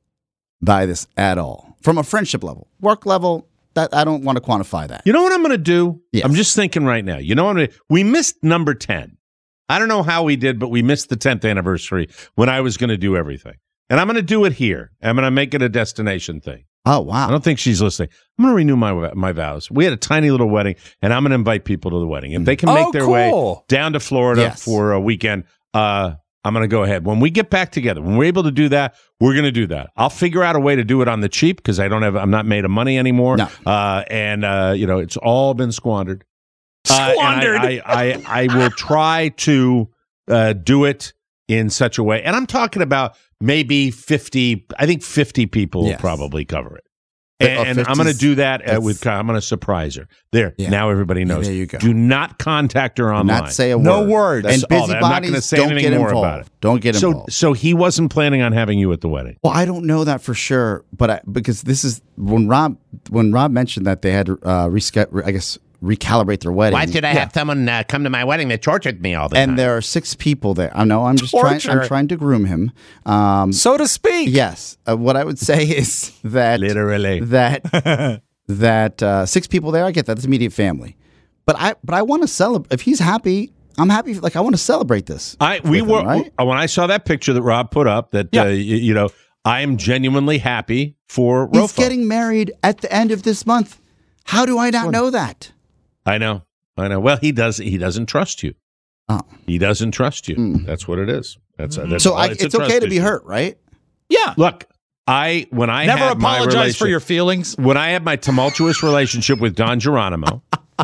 by this at all? From a friendship level, work level, that I don't want to quantify that. You know what I'm going to do? Yes. I'm just thinking right now. You know what? I'm gonna, we missed number ten. I don't know how we did, but we missed the tenth anniversary when I was going to do everything. And I'm going to do it here. I'm going to make it a destination thing. Oh, wow. I don't think she's listening. I'm going to renew my my vows. We had a tiny little wedding, and I'm going to invite people to the wedding. If they can make Oh, their cool. way down to Florida Yes. for a weekend, uh, I'm going to go ahead. When we get back together, when we're able to do that, we're going to do that. I'll figure out a way to do it on the cheap because I don't have. I'm not made of money anymore. No. Uh, and uh, you know, it's all been squandered. Uh, and Squandered. I, I, I, I will try to uh, do it in such a way, and I'm talking about maybe fifty. I think fifty people Yes. will probably cover it. Uh, And, and I'm fifty's going to do that uh, that's- with. I'm going to surprise her. There, Yeah. now everybody knows. there you go. Do not contact her online. Not say a No word. words. That's And all. I'm not going to busybodies, say don't anything get more involved. about it. Don't get So, involved. so he wasn't planning on having you at the wedding. Well, I don't know that for sure, but I, because this is when Rob when Rob mentioned that they had uh, reschedule, I guess recalibrate their wedding. Why did I have someone uh, come to my wedding that tortured me all the and time? there are six people there. I know. I'm just trying. Torture. I'm trying to groom him. Um, So to speak. yes. Uh, what I would say is that Literally. that that uh, six people there. I get that. It's immediate family, but I but I want to celebrate. If he's happy, I'm happy. Like I want to celebrate this. I we with him, were right? when I saw that picture that Rob put up. That Yeah. uh, y- you know, I am genuinely happy for He's Rofo. getting married at the end of this month. How do I not know that? I know, I know. Well, he does. He doesn't trust you. Oh. He doesn't trust you. Mm. That's what it is. That's, uh, that's So all. I, a it's, trust okay to be issue. hurt, right? Yeah. Look, I when I Never had my apologize for relation- your feelings. when I had my tumultuous relationship with Don Geronimo.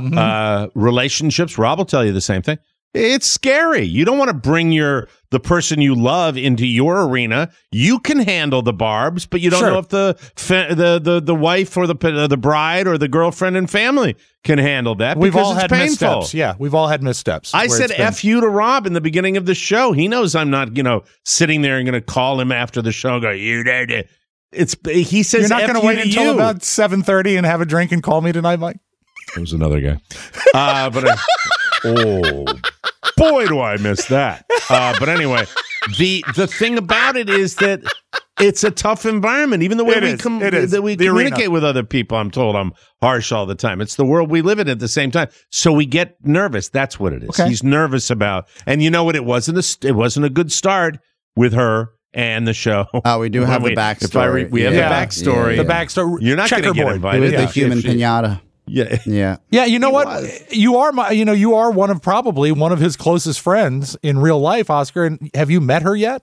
uh, relationships, Rob will tell you the same thing. It's scary. You don't want to bring your the person you love into your arena. You can handle the barbs, but you don't Sure. know if the fa- the the the wife or the uh, the bride or the girlfriend and family can handle that. We've because all it's had painful. missteps. Yeah, we've all had missteps. I where said it's been- F you to Rob in the beginning of the show. He knows I'm not, you know, sitting there and going to call him after the show and go, you did it. It's, he says, You're not F going to you wait to until you. about seven thirty and have a drink and call me tonight, Mike? It was another guy. Uh, but, uh, oh, Boy, do I miss that. Uh, but anyway, the the thing about it is that it's a tough environment. Even the way It we is. com- It is. that we The communicate arena. with other people, I'm told I'm harsh all the time. It's the world we live in at the same time. So we get nervous. That's what it is. Okay. He's nervous about. And you know what? It wasn't a, it wasn't a good start with her and the show. Oh, we do have We- the backstory. if I re- we have Yeah. the backstory. The backstory. You're not going to get Checkerboard. It invited. was the If- human if she- pinata. Yeah. Yeah. Yeah, you know He what? was. You are my, you know, you are one of probably one of his closest friends in real life, Oscar. And have you met her yet?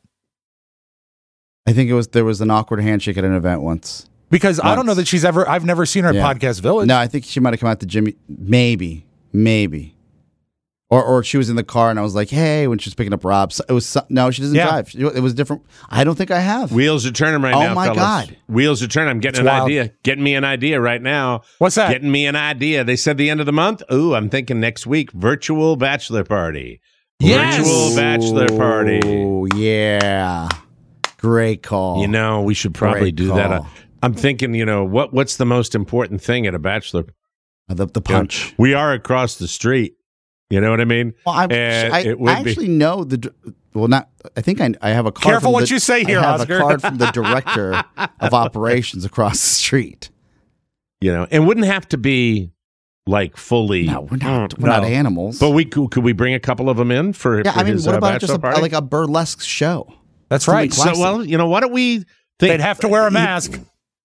I think it was there was an awkward handshake at an event once. Because I don't Once. know that she's ever. I've never seen her at Yeah. Podcast Village. No, I think she might have come out to Jimmy. Maybe, maybe, or or she was in the car and I was like, "Hey," when she was picking up Rob. So it was some, no, she doesn't Yeah. drive. She- It was different. I don't think I have. Wheels are turning right Oh now, my fellas. God. Wheels are turning. I'm getting It's an wild. idea. Getting me an idea right now. What's that? Getting me an idea. They said the end of the month. Ooh, I'm thinking next week. Virtual bachelor party. Yes! Virtual bachelor party. Oh yeah, great call. You know, we should probably Great do that. call. I'm thinking, you know, what what's the most important thing at a bachelor? Uh, the the You know, punch. we are across the street. You know what I mean? Well, I, And I, it would I actually know the. dir- Well, not. I think I, I have a card. Careful from what the- you say here, I have Oscar. a card from the director of operations across the street. be, you know, and wouldn't have to be like fully. No, we're not. Mm, We're not no. animals. But we could, could we bring a couple of them in for? yeah, for I mean, his, what uh, about just bachelor a, party? like a burlesque show? That's Something right. So, classic. well, you know, why don't we? Think, They'd have to wear a mask.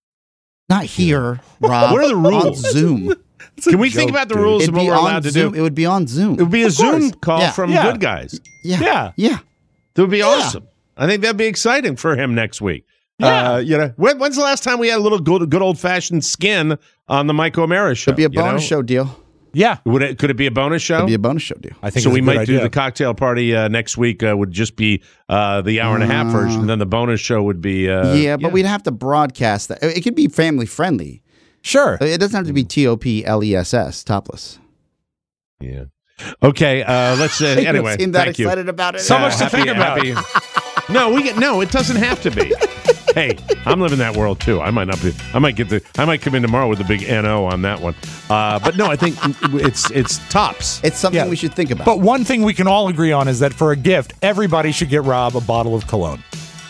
Not here, Rob. What are the On rules? Zoom. Can we think about the rules It'd of what be we're on allowed to Zoom. do? It would be on Zoom. It would be a Zoom call Yeah. from Yeah. Good Guys. Yeah. Yeah. Yeah. That would be awesome. I think that'd be exciting for him next week. Yeah. Uh, you know, when, when's the last time we had a little good, good old fashioned skin on the Mike O'Mara show? It'd be a you know? bonus show deal. Yeah. Would it, could it be a bonus show? It'd be a bonus show deal. I think so it's we a good might idea. do the cocktail party uh, next week. Uh, would just be uh, the hour and a half version. And then the bonus show would be. Uh, yeah, but we'd have to broadcast that. It could be family friendly. Sure. It doesn't have to be T O P L E S S, topless. Yeah. Okay. Uh, let's. Uh, You don't anyway, seem that thank you. excited about it. So Uh, much to happy- think about. happy- No, we get no. It doesn't have to be. Hey, I'm living that world too. I might not be. I might get the. I might come in tomorrow with a big N O on that one. Uh, but no, I think it's it's tops. It's something Yeah. we should think about. But one thing we can all agree on is that for a gift, everybody should get Rob a bottle of cologne.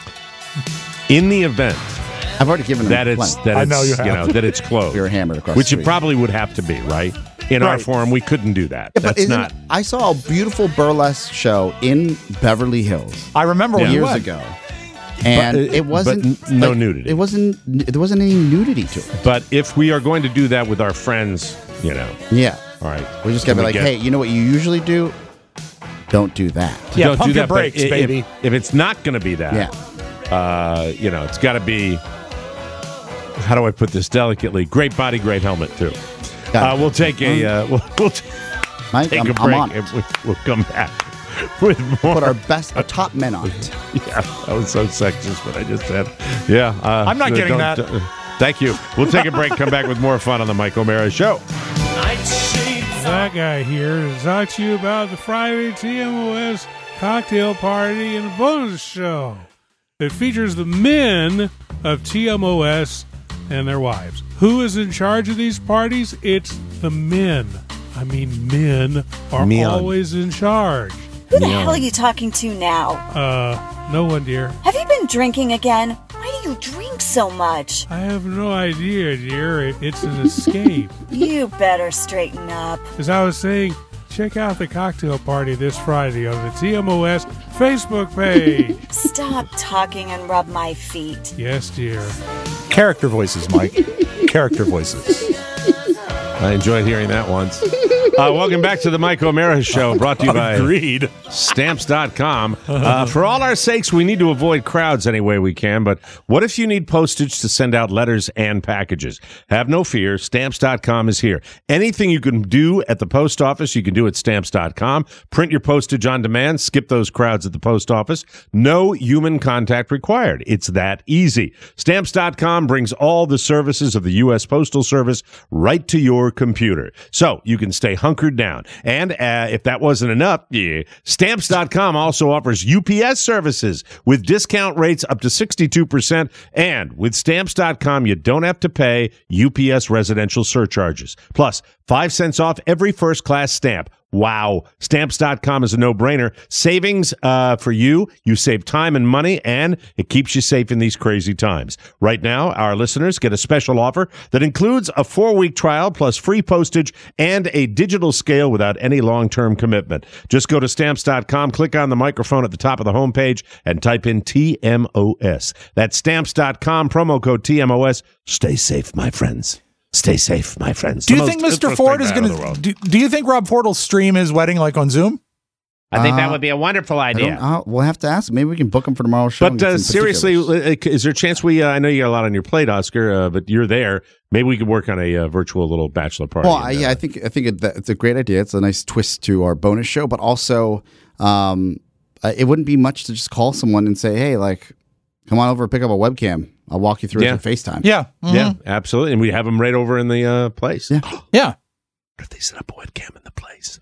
In the event I've already given him that it's plenty. that I it's know you you, have. know that it's closed, We were hammered across which the it street. probably would have to be right. In our Right. forum, we couldn't do that. Yeah, but That's isn't not. it- I saw a beautiful burlesque show in Beverly Hills I remember when you years went. ago, and But, uh, it wasn't but n- no like, nudity. It wasn't. There wasn't any nudity to it. But if we are going to do that with our friends, you know, Yeah, all right, we just gotta be we like, get- hey, you know what you usually do? Don't do that. Yeah, don't pump do your that. but brakes, i- if- baby. If, it's not going to be that, Yeah. uh, you know, it's got to be. How do I put this delicately? Great body, great helmet too. Got Uh, it. we'll take a uh, we'll, we'll t- Mike, take I'm, a I'm break on. and we, we'll come back with more. Put our best, our top men on it. Yeah, that was so sexist what I just said. Yeah, uh, I'm not getting don't- that. don't- thank you. We'll take a break. Come back with more fun on the Mike O'Mara Show. That guy here to talk to you about the Friday T M O S cocktail party and bonus show that features the men of T M O S and their wives. Who is in charge of these parties? It's the men. I mean, men are Men. always in charge. Who the hell are you talking to now? Uh, no one, dear. Have you been drinking again? Why do you drink so much? I have no idea, dear. It, it's an escape. You better straighten up. As I was saying, check out the cocktail party this Friday on the T M O S Facebook page. Stop talking and rub my feet. Yes, dear. Character voices, Mike. Character voices. I enjoyed hearing that once. Uh, welcome back to the Mike O'Mara Show, brought to you by Agreed. Stamps dot com. Uh, for all our sakes, we need to avoid crowds any way we can, but what if you need postage to send out letters and packages? Have no fear, Stamps dot com is here. Anything you can do at the post office, you can do at Stamps dot com. Print your postage on demand, skip those crowds at the post office. No human contact required. It's that easy. Stamps dot com brings all the services of the U S Postal Service right to your computer, so you can stay hunkered down. And uh, if that wasn't enough, yeah, Stamps dot com also offers U P S services with discount rates up to sixty-two percent. And with Stamps dot com, you don't have to pay U P S residential surcharges. Plus, five cents off every first-class stamp. wow. Stamps dot com is a no-brainer. Savings uh, for you. You save time and money, and it keeps you safe in these crazy times. Right now, our listeners get a special offer that includes a four-week trial plus free postage and a digital scale without any long-term commitment. Just go to Stamps dot com, click on the microphone at the top of the homepage, and type in T M O S. That's Stamps dot com, promo code T M O S. Stay safe, my friends. Stay safe, my friends. Do you think Mister Ford is going to? Do, do you think Rob Ford will stream his wedding like on Zoom? I think Uh, that would be a wonderful I idea. don't, uh, we'll have to ask. Maybe we can book him for tomorrow's show. and But get uh, some seriously, particulars. is there a chance we? Uh, I know you got a lot on your plate, Oscar, uh, but you're there. Maybe we could work on a uh, virtual little bachelor party. Well, and, I- uh, yeah, I think I think it, that it's a great idea. It's a nice twist to our bonus show, but also, um, uh, it wouldn't be much to just call someone and say, "Hey, like, come on over, pick up a webcam. I'll walk you through Yeah. it through FaceTime." Yeah, mhm. yeah, absolutely, and we have them right over in the uh, place. Yeah, yeah. What if they set up a webcam in the place?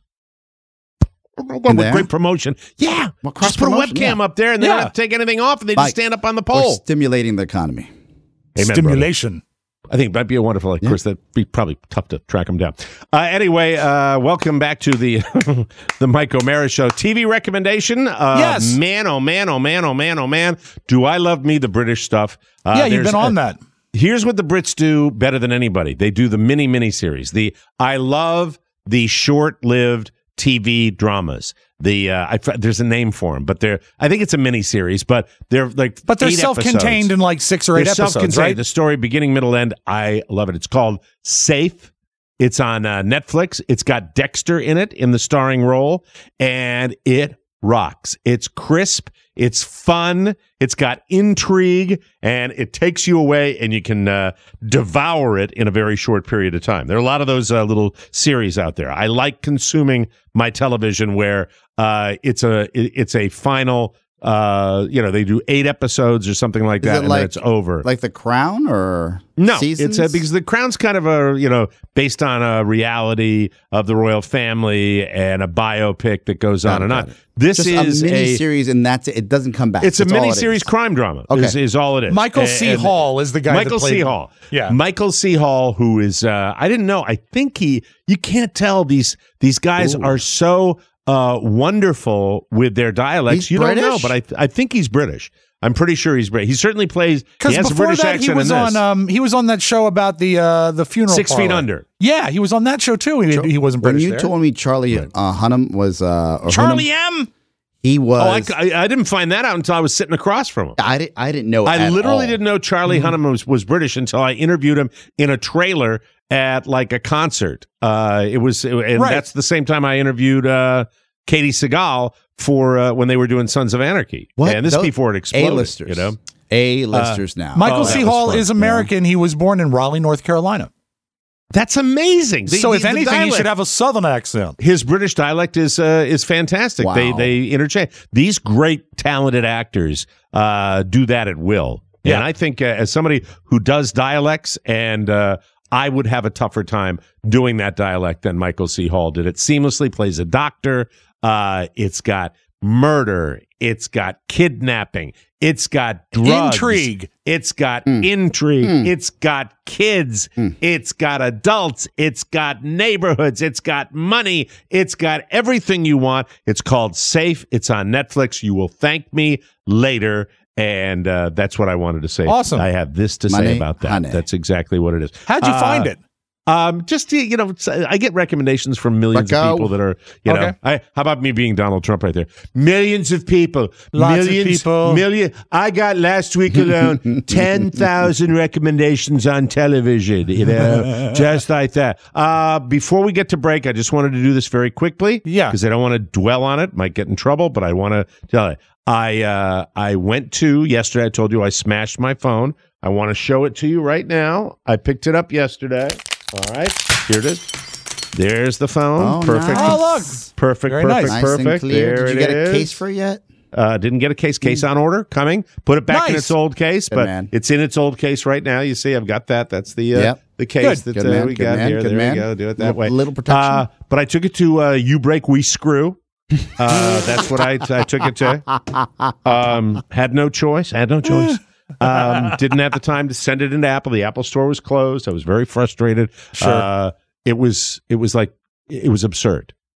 In With there? great promotion. Yeah, Well, just put a cross-promotion, webcam yeah. up there, and they Yeah. don't have to take anything off, and they Mike, just stand up on the We're pole. stimulating the economy. Amen, Stimulation. I think that'd be a wonderful. Of course, that'd be probably tough to track them down. Uh, anyway, uh, welcome back to the the Mike O'Mara Show T V recommendation. Uh, Yes. man, oh man, oh man, oh man, oh man. Do I love me the British stuff? Uh, yeah, you've there's- been on uh, that. Here's what the Brits do better than anybody. They do the mini mini series. The I love the short lived T V dramas. The uh, I, there's a name for them, but they're I think it's a mini series, but they're like But they're eight self-contained episodes. in like six or eight They're episodes, self-contained. right? The story, beginning, middle, end. I love it. It's called Safe. It's on uh, Netflix. It's got Dexter in it in the starring role, and it rocks. It's crisp. It's fun. It's got intrigue, and it takes you away, and you can uh, devour it in a very short period of time. There are a lot of those uh, little series out there. I like consuming my television where uh, it's a it- it's a final. Uh, you know, they do eight episodes or something like Is that, it and like then it's over. Like The Crown or No, seasons? it's a, because The Crown's kind of a, you know, based on a reality of the royal family and a biopic that goes on Got it, and got on. it. This Just is a mini a series, and that's it. It doesn't come back. it's a That's all mini it series is. crime drama. Okay. Is, is all it is. Michael And- C. and- Hall is the guy Michael that played C. him. Hall. Yeah. Michael C. Hall, who is uh, I didn't know. I think he. You can't tell these these guys Ooh. are so uh, wonderful with their dialects. He's you don't know, British? but I I think he's British. I'm pretty sure he's British. He certainly plays. He Because has a before British that, accent he was in on this. um, he was on that show about the uh, the funeral. Six Feet parlor. Under. Yeah, he was on that show too. He, he wasn't When British. you there. told me Charlie uh, Hunnam was uh, or Charlie Hunnam, M. he was. Oh, I, I, I didn't find that out until I was sitting across from him. I, di- I didn't know. I at literally all. didn't know Charlie Mm-hmm. Hunnam was, was British until I interviewed him in a trailer at like a concert. Uh, it was, and Right. that's the same time I interviewed uh, Katie Seagal for uh, when they were doing Sons of Anarchy. What? And this Those- before it exploded. A-listers. You know, A-listers now. Michael Oh, C. that was Hall fun. is American. He was born in Raleigh, North Carolina. that's amazing. The- so, the- if the anything, he dialect- should have a Southern accent. his British dialect is uh, is fantastic. Wow. They they interchange. These great talented actors uh, do that at will. Yeah. And I think uh, as somebody who does dialects, and uh, I would have a tougher time doing that dialect than Michael C. Hall did. It seamlessly plays a doctor. Uh, it's got murder. It's got kidnapping. It's got drugs. Intrigue. It's got Mm. intrigue. Mm. It's got kids. Mm. It's got adults. It's got neighborhoods. It's got money. It's got everything you want. It's called Safe. It's on Netflix. You will thank me later. And uh, that's what I wanted to say. Awesome. I have this to Money, say about that. honey. That's exactly what it is. How'd you Uh, find it? Um, just to, you know, it's- I get recommendations from millions Let of go. people that are, you know, Okay. I, how about me being Donald Trump right there? Millions of people, Lots of millions, people. million. I got last week alone ten thousand recommendations on television. You know, just like that. Uh, before we get to break, I just wanted to do this very quickly. Yeah. because I don't want to dwell on it. Might get in trouble, but I want to tell you. I uh, I went to yesterday. I told you I smashed my phone. I want to show it to you right now. I picked it up yesterday. All right, here it is. There's the phone. Oh, perfect. nice. Oh, look. Perfect. Very perfect. nice. Nice Perfect. and clear. There Did you it get a is. case for it yet? Uh, didn't get a case. Case on order coming. Put it back in Nice. its old case, Good but man. it's in its old case right now. You see, I've got that. That's the uh, Yep. the case Good. that Good uh, man, we good got man, here. good There man. we go. Do it that Little- way. little protection. Uh, but I took it to uh, You Break, We Screw. Uh, that's what I I took it to. Um, had no choice. Had no choice. Um, didn't have the time to send it into Apple. The Apple Store was closed. I was very frustrated. Sure. Uh, it was it was like it was absurd.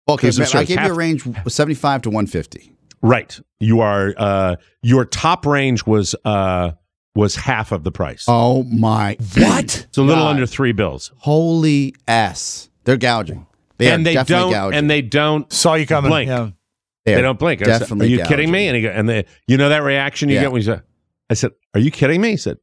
Okay, Because it man, I shows gave you a half- range seventy-five to one fifty. Right. You are uh, your top range was uh, was half of the price. Oh my! What? It's a little God. under three bills. Holy S! They're gouging. They and are they definitely don't. gouging. And they don't Saw you coming. blink. Yeah. They They are don't blink. I said, Definitely. are you gouging. kidding me? And he go, and they, you know that reaction you Yeah. get when you say, I said, are you kidding me? He said,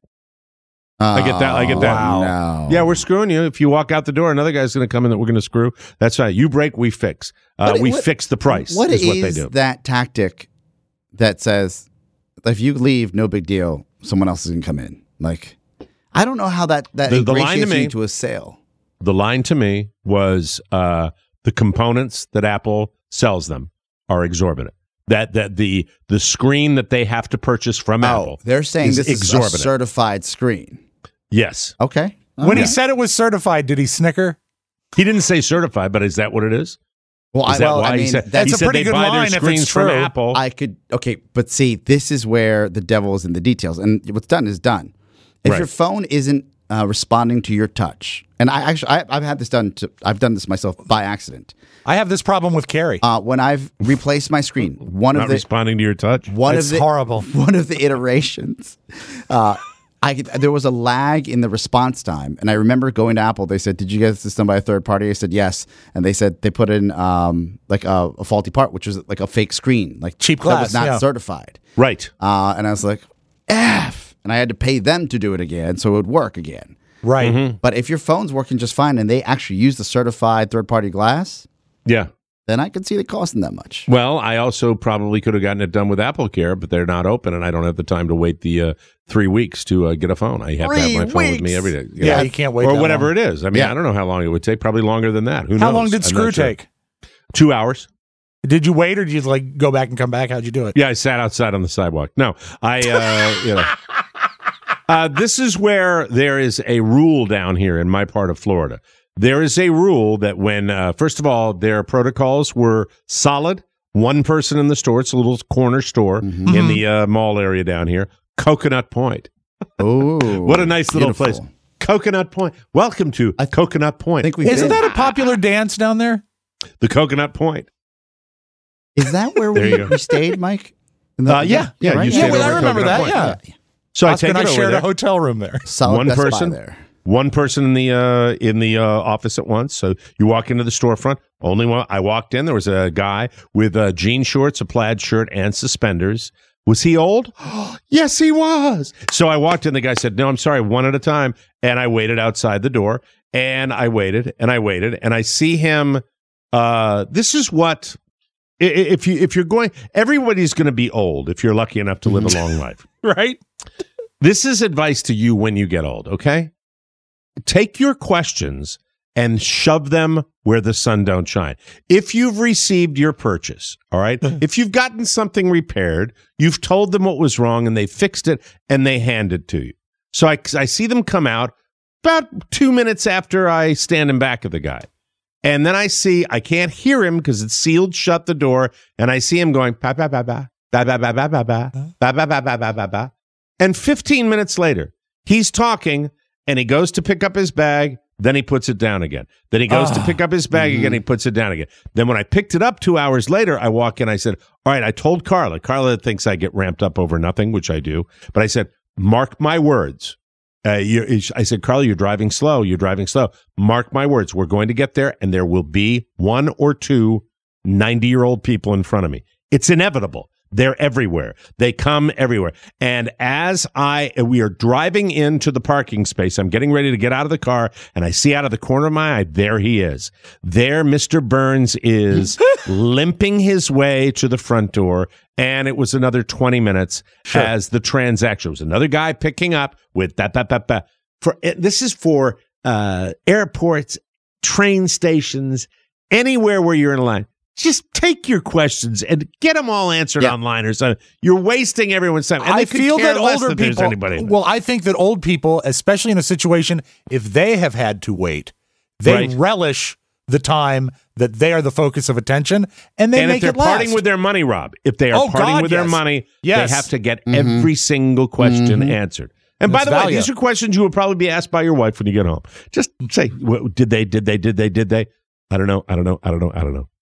I get that. I get that. Oh, no. Yeah, we're screwing you. If you walk out the door, another guy's going to come in that we're going to screw. That's right. You break, we fix. Uh, What- we what- fix the price. What is, is what they do. that tactic that says if you leave, no big deal, someone else is going to come in? Like, I don't know how that that The- the line to ingratiates me- you to a sale. The line to me was uh, the components that Apple sells them are exorbitant. That that the the screen that they have to purchase from Apple. They're saying is this exorbitant. is a certified screen. Yes. Okay. When he Yeah. said it was certified, did he snicker? He didn't say certified, but is that what it is? Well, Is I, that well, why I he mean, said, that's he a said pretty they good buy line their if screens it's from true. Apple? I could okay, but see, this is where the devil is in the details, and what's done is done. If Right. your phone isn't uh, responding to your touch, and I actually I, I've had this done. To, I've done this myself by accident. I have this problem with Carrie. Uh, when I've replaced my screen, one Not of the responding to your touch. one It's of the horrible. one of the iterations, uh, I could, there was a lag in the response time, and I remember going to Apple. They said, "Did you get this done by a third party?" I said, "Yes," and they said they put in um, like a, a faulty part, which was like a fake screen, like Cheap that was glass, not yeah. certified. Right. Uh, and I was like, "F," and I had to pay them to do it again, so it would work again. Right. Mm-hmm. But if your phone's working just fine and they actually use the certified third party glass, Yeah. then I could see it costing that much. Well, I also probably could have gotten it done with Apple Care, but they're not open, and I don't have the time to wait the uh, three weeks to uh, get a phone. I have to have my Three phone with me weeks? every day. Yeah, you can't wait Or that whatever long. it is. I mean, Yeah. I don't know how long it would take. Probably longer than that. Who How knows? long did I'm Screw not sure. take? Two hours. Did you wait or did you like go back and come back? How'd you do it? Yeah, I sat outside on the sidewalk. No, I, uh, you know. Uh, this is where there is a rule down here in my part of Florida. There is a rule that when, uh, first of all, their protocols were solid. One person in the store. It's a little corner store Mm-hmm. in the uh, mall area down here. Coconut Point. Oh, What a nice little beautiful. place. Coconut Point. Welcome to Coconut Point. I think we Isn't that a popular dance down there? the Coconut Point. Is that where There you we, go. we stayed, Mike? In the- Uh, yeah, yeah, right? you stayed Yeah, well, over I at remember Coconut that. Point. Yeah. So I Oscar take and it I over shared there. a hotel room there. Solid one Best Buy person, there. one person in the uh, in the uh, office at once. So you walk into the storefront. Only one. I walked in. There was a guy with uh, jean shorts, a plaid shirt, and suspenders. Was he old? Yes, he was. So I walked in. The guy said, "No, I'm sorry, one at a time." And I waited outside the door, and I waited, and I waited, and I see him. Uh, this is what. i- i- If you if you're going, everybody's going to be old if you're lucky enough to live a long life. Right? This is advice to you when you get old, okay? Take your questions and shove them where the sun don't shine. If you've received your purchase, all right? If you've gotten something repaired, you've told them what was wrong and they fixed it and they hand it to you. So I, I see them come out about two minutes after I stand in back of the guy. And then I see, I can't hear him because it's sealed shut the door. And I see him going, ba ba ba ba, ba ba ba ba ba ba, ba ba ba ba ba ba ba. And fifteen minutes later, he's talking and he goes to pick up his bag. Then he puts it down again. Then he goes to pick up his bag again. He puts it down again. Then when I picked it up two hours later, I walk in. I said, all right, I told Carla. Carla thinks I get ramped up over nothing, which I do. But I said, mark my words. Uh, you, I said, Carla, you're driving slow. You're driving slow. Mark my words. We're going to get there, and there will be one or two ninety-year-old people in front of me. It's inevitable. They're everywhere. They come everywhere. And as I we are driving into the parking space, I'm getting ready to get out of the car, and I see out of the corner of my eye, there he is. There Mister Burns is limping his way to the front door, and it was another twenty minutes Sure. as the transaction. It was another guy picking up with that, that, that, that. For, this is for uh, airports, train stations, anywhere where you're in line. Just take your questions and get them all answered Yeah. online or something. You're wasting everyone's time. And I they could feel care that less older that there's people. anybody. Well, I think that old people, especially in a situation if they have had to wait, they Right. relish the time that they are the focus of attention, and they and make if they're it last. parting with their money, Rob, if they are Oh, parting God, with their yes. money, Yes. they have to get Mm-hmm. every single question answered. And by That's the way, value. these are questions you will probably be asked by your wife when you get home. Just say, what, did they, did they, did they, did they? I don't know, I don't know, I don't know, I don't know.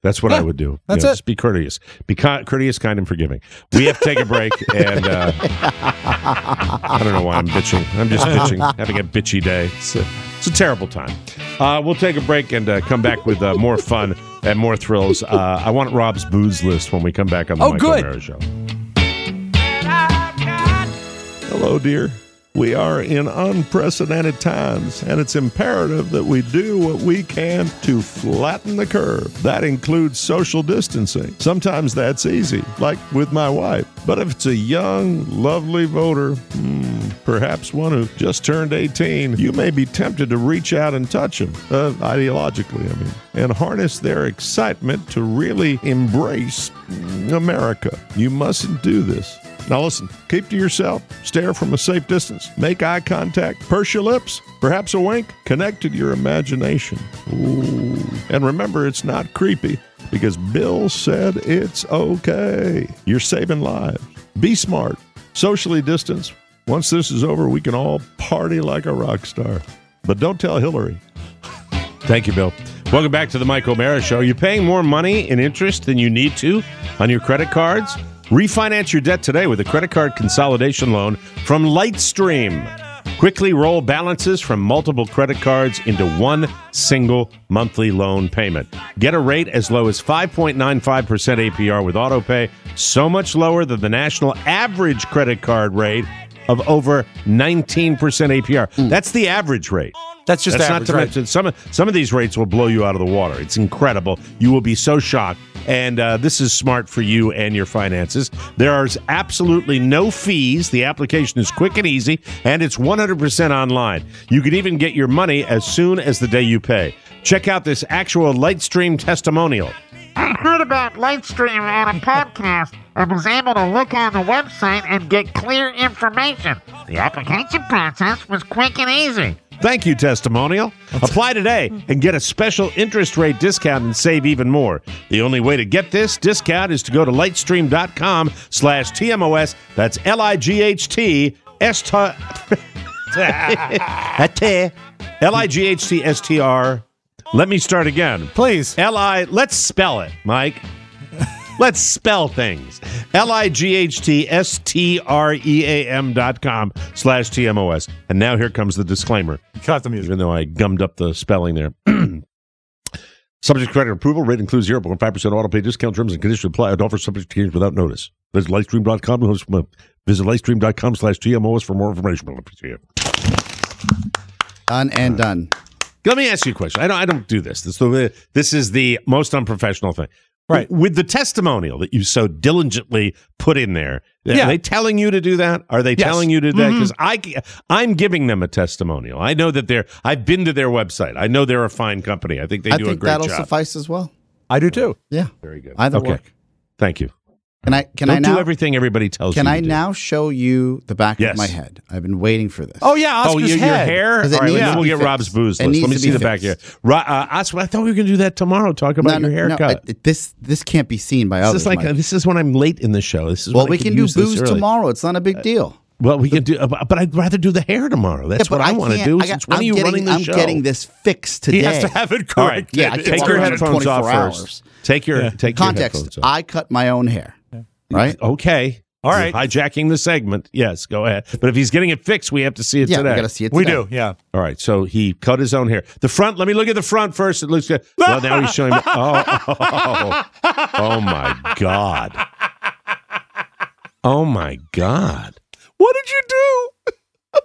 That's what Yeah, I would do. that's You know, it. Just be courteous. Be ki- courteous, kind, and forgiving. We have to take a break, and uh, I don't know why I'm bitching. I'm just bitching, having a bitchy day. It's a, it's a terrible time. Uh, we'll take a break and uh, come back with uh, more fun and more thrills. Uh, I want Rob's booze list when we come back on the Oh, Michael good. Mara Show. Hello, dear. We are in unprecedented times, and it's imperative that we do what we can to flatten the curve. That includes social distancing. Sometimes that's easy, like with my wife. But if it's a young, lovely voter, hmm, perhaps one who just turned eighteen, you may be tempted to reach out and touch them, uh, ideologically, I mean, and harness their excitement to really embrace mm, America. You mustn't do this. Now listen, keep to yourself, stare from a safe distance, make eye contact, purse your lips, perhaps a wink, connect to your imagination. Ooh. And remember, it's not creepy because Bill said it's okay. You're saving lives. Be smart, socially distance. Once this is over, we can all party like a rock star. But don't tell Hillary. Thank you, Bill. Welcome back to the Michael Mara Show. Are you paying more money in interest than you need to on your credit cards? Refinance your debt today with a credit card consolidation loan from Lightstream. Quickly roll balances from multiple credit cards into one single monthly loan payment. Get a rate as low as five point nine five percent A P R with autopay, so much lower than the national average credit card rate of over nineteen percent A P R. Mm. That's the average rate. That's just That's average, not to right? mention some of, some of these rates will blow you out of the water. It's incredible. You will be so shocked. And uh, this is smart for you and your finances. There is absolutely no fees. The application is quick and easy, and it's one hundred percent online. You can even get your money as soon as the day you pay. Check out this actual Lightstream testimonial. I heard about Lightstream on a podcast and was able to look on the website and get clear information. The application process was quick and easy. Thank you, testimonial. Apply today and get a special interest rate discount and save even more. The only way to get this discount is to go to lightstream.com slash TMOS. That's L I G H T S T L I G H T S T R. Let me start again. Please. L I, let's spell it, Mike. Let's spell things. L I G H T S T R E A M dot com slash T M O S. And now here comes the disclaimer. Cut the music. Even though I gummed up the spelling there. Subject to credit approval. Rate includes zero point five percent auto pay discount. Terms and conditions apply. Offer subject to change without notice. Visit lightstream dot com. Visit lightstream dot com slash T M O S for more information. Done and done. Let me ask you a question. I don't. I don't do this. This, this is the most unprofessional thing. Right. With the testimonial that you so diligently put in there, Yeah. are they telling you to do that? Are they Yes. telling you to do that? Mhm. Because I, I'm giving them a testimonial. I know that they're, I've been to their website. I know they're a fine company. I think they I do a think great that'll job. suffice as well. I do too. Yeah. Very good. Either Okay. work. Thank you. Can I? Can Don't I now? do everything everybody tells Can you I to do. now show you the back Yes. of my head? I've been waiting for this. Oh, yeah. Oscar's Oh, your, your head. hair? All 'Cause it right, needs then to we'll be get fixed. Rob's booze It list. needs Let me to see be the back here. fixed. Ro- uh, Oscar, I thought we were going to do that tomorrow. Talk about No, your no, haircut. I- this this can't be seen by this others. is like Mike. uh, this is when I'm late in the show. This is well, when I we could can do use this booze early. tomorrow. It's not a big deal. Well, we can do, uh, but I'd rather do the hair tomorrow. That's Yeah, but what I, want to can't- do. I got- Since when I'm are you getting, running the I'm show? getting this fixed today. He has to have it All right, corrected. Yeah, I can't take walk your around headphones off twenty-four first. hours. Take your take your Context. headphones off. I cut my own hair. Right? Okay. All right. You're hijacking the segment. Yes, go ahead. But if he's getting it fixed, we have to see it Yeah, today. we got to see it. We today. do, yeah. All right. So he cut his own hair. The front. Let me look at the front first. It looks good. Well, now he's showing. Oh, oh, oh, oh my God. Oh my God. What did you do?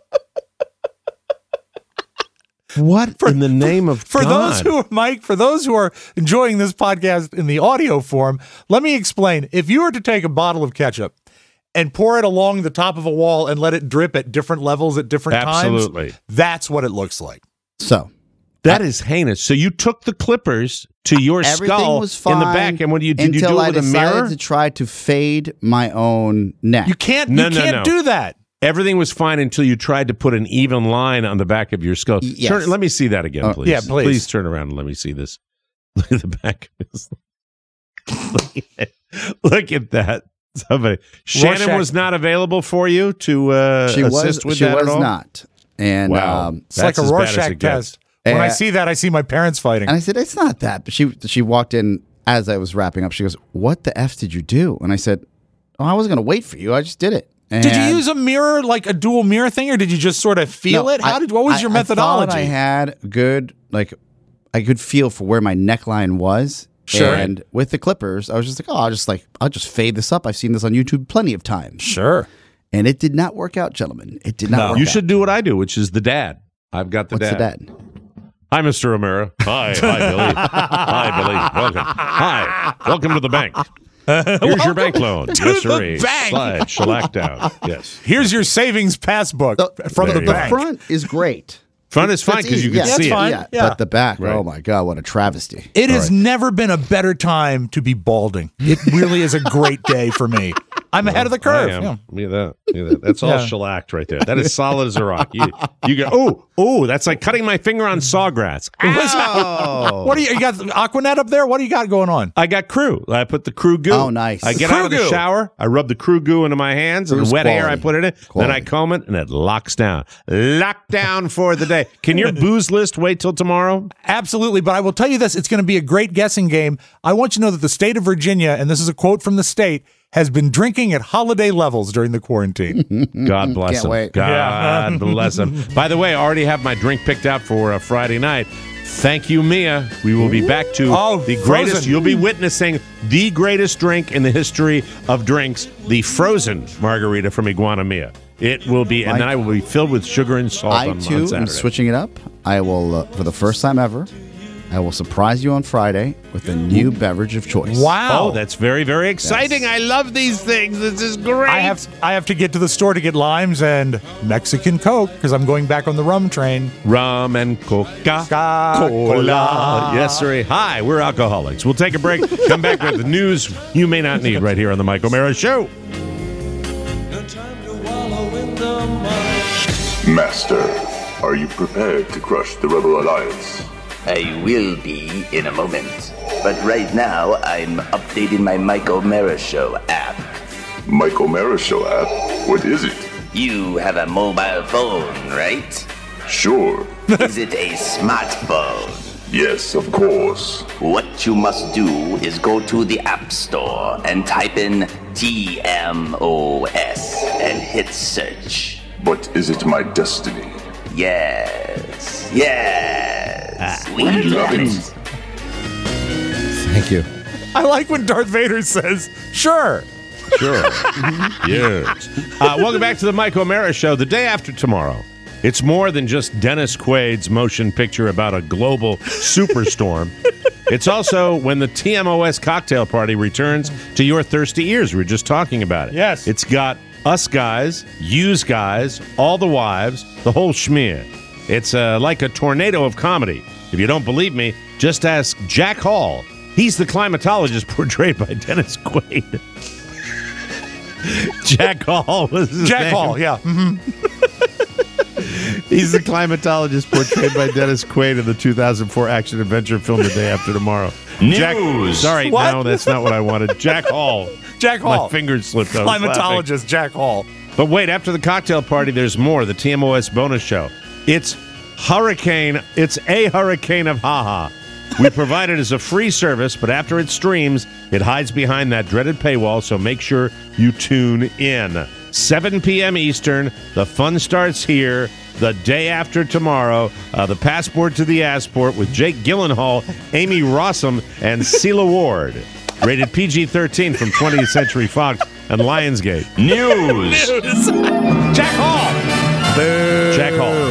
What For- in the name of For God? those who are, Mike, for those who are enjoying this podcast in the audio form, let me explain. If you were to take a bottle of ketchup and pour it along the top of a wall and let it drip at different levels at different Absolutely. times, that's what it looks like. So That is heinous. So you took the clippers to your everything skull was fine in the back, and when you did you until do it I with a decided mirror? to try to fade my own neck. You can't, No, you no, can't no. do that. Everything was fine until you tried to put an even line on the back of your skull. Y- yes. Turn, let me see that again, Oh, please. yeah, please. Please turn around and let me see this. Look at the back. Look at, look at that. Somebody. Shannon Rorschach. was not available for you to uh, she assist was. with She that was at all? not. And Wow. um, It's like That's a as bad as it Rorschach gets. test. When I Uh, see that, I see my parents fighting. and I said, it's not that. But she she walked in as I was wrapping up, she goes, "What the F did you do?" And I said, "Oh, I wasn't going to wait for you. I just did it." And did you use a mirror, like a dual mirror thing, or did you just sort of feel no, it? How I, did? What was I, your I methodology? thought I had good, like, I could feel for where my neckline was. Sure. And with the clippers, I was just like, "Oh, I'll just like, I'll just fade this up." I've seen this on YouTube plenty of times. Sure. And it did not work out, gentlemen. It did not No. work You out. should do what I do, which is the dad. I've got the What's dad. the dad? Hi, Mister O'Mara. Hi, hi, Billy. Hi, Billy. Welcome. Hi. Welcome to the bank. Here's your bank loan. to Yes, the sir. bank. Slide, shellac down. Yes. Here's your savings passbook The, from the, the the bank. front is great. Front is fine That's because you easy. can Yeah, see that's it. fine. Yeah. Yeah. But the back, Right. oh my God, what a travesty. It has All right. never been a better time to be balding. It really is a great day for me. I'm ahead of the curve. I am. Yeah. Look at that. Look at that. That's all Yeah. shellacked right there. That is solid as a rock. You, you go, oh, oh, that's like cutting my finger on sawgrass. Ow! What do you, you got Aquanet up there? What do you got going on? I got crew. I put the crew goo. Oh, nice. I get Crew out of the goo. shower. I rub the crew goo into my hands and Crew's the wet hair. I quality. put it in. Quality. Then I comb it and it locks down. Lock down for the day. Can your booze list wait till tomorrow? Absolutely, but I will tell you this, it's going to be a great guessing game. I want you to know that the state of Virginia, and this is a quote from the state, has been drinking at holiday levels during the quarantine. God bless Can't him. wait. God Yeah. bless him. By the way, I already have my drink picked out for uh, Friday night. Thank you, Mia. We will be back to Oh, the greatest. Frozen. You'll be witnessing the greatest drink in the history of drinks, the frozen margarita from Iguana Mia. It will be, and I- then I will be filled with sugar and salt I on, on too am Saturday. switching it up. I will, uh, for the first time ever, I will surprise you on Friday with a new beverage of choice. Wow. Oh, that's very, very exciting. I love these things. This is great. I have I have to get to the store to get limes and Mexican Coke because I'm going back on the rum train. Rum and Coca-Cola. Coca-Cola. Yes, sir. Hi, we're alcoholics. We'll take a break. Come back with the news you may not need right here on the Mike O'Mara Show. Master, are you prepared to crush the Rebel Alliance? I will be in a moment. But right now, I'm updating my Mike O'Mara Show app. Mike O'Mara Show app? What is it? You have a mobile phone, right? Sure. Is it a smartphone? Yes, of course. What you must do is go to the App Store and type in T M O S and hit search. But is it my destiny? Yes. Yes. we we love love it. it. Thank you. I like when Darth Vader says, sure. Sure. Yes. Uh, welcome back to the Mike O'Mara Show. The day after tomorrow, it's more than just Dennis Quaid's motion picture about a global superstorm. It's also when the T M O S cocktail party returns to your thirsty ears. We were just talking about it. Yes. It's got us guys, yous guys, all the wives, the whole schmear. It's uh, like a tornado of comedy. If you don't believe me, just ask Jack Hall. He's the climatologist portrayed by Dennis Quaid. Jack Hall was his Jack name. Hall, yeah. Mm-hmm. He's the climatologist portrayed by Dennis Quaid in the two thousand four action-adventure film The Day After Tomorrow. Jack, News. sorry, What? no, that's not what I wanted. Jack Hall. Jack Hall. My fingers slipped. I was laughing. Climatologist Jack Hall. But wait, after the cocktail party, there's more. The T M O S bonus show. It's Hurricane. It's a hurricane of haha. We provide it as a free service, but after it streams, it hides behind that dreaded paywall, so make sure you tune in. seven p.m. Eastern. The fun starts here. The day after tomorrow. Uh, the Passport to the Assport with Jake Gyllenhaal, Amy Rossum, and Celia Ward. Rated P G thirteen from twentieth Century Fox and Lionsgate. News. Jack Hall. Boo. Jack Hall.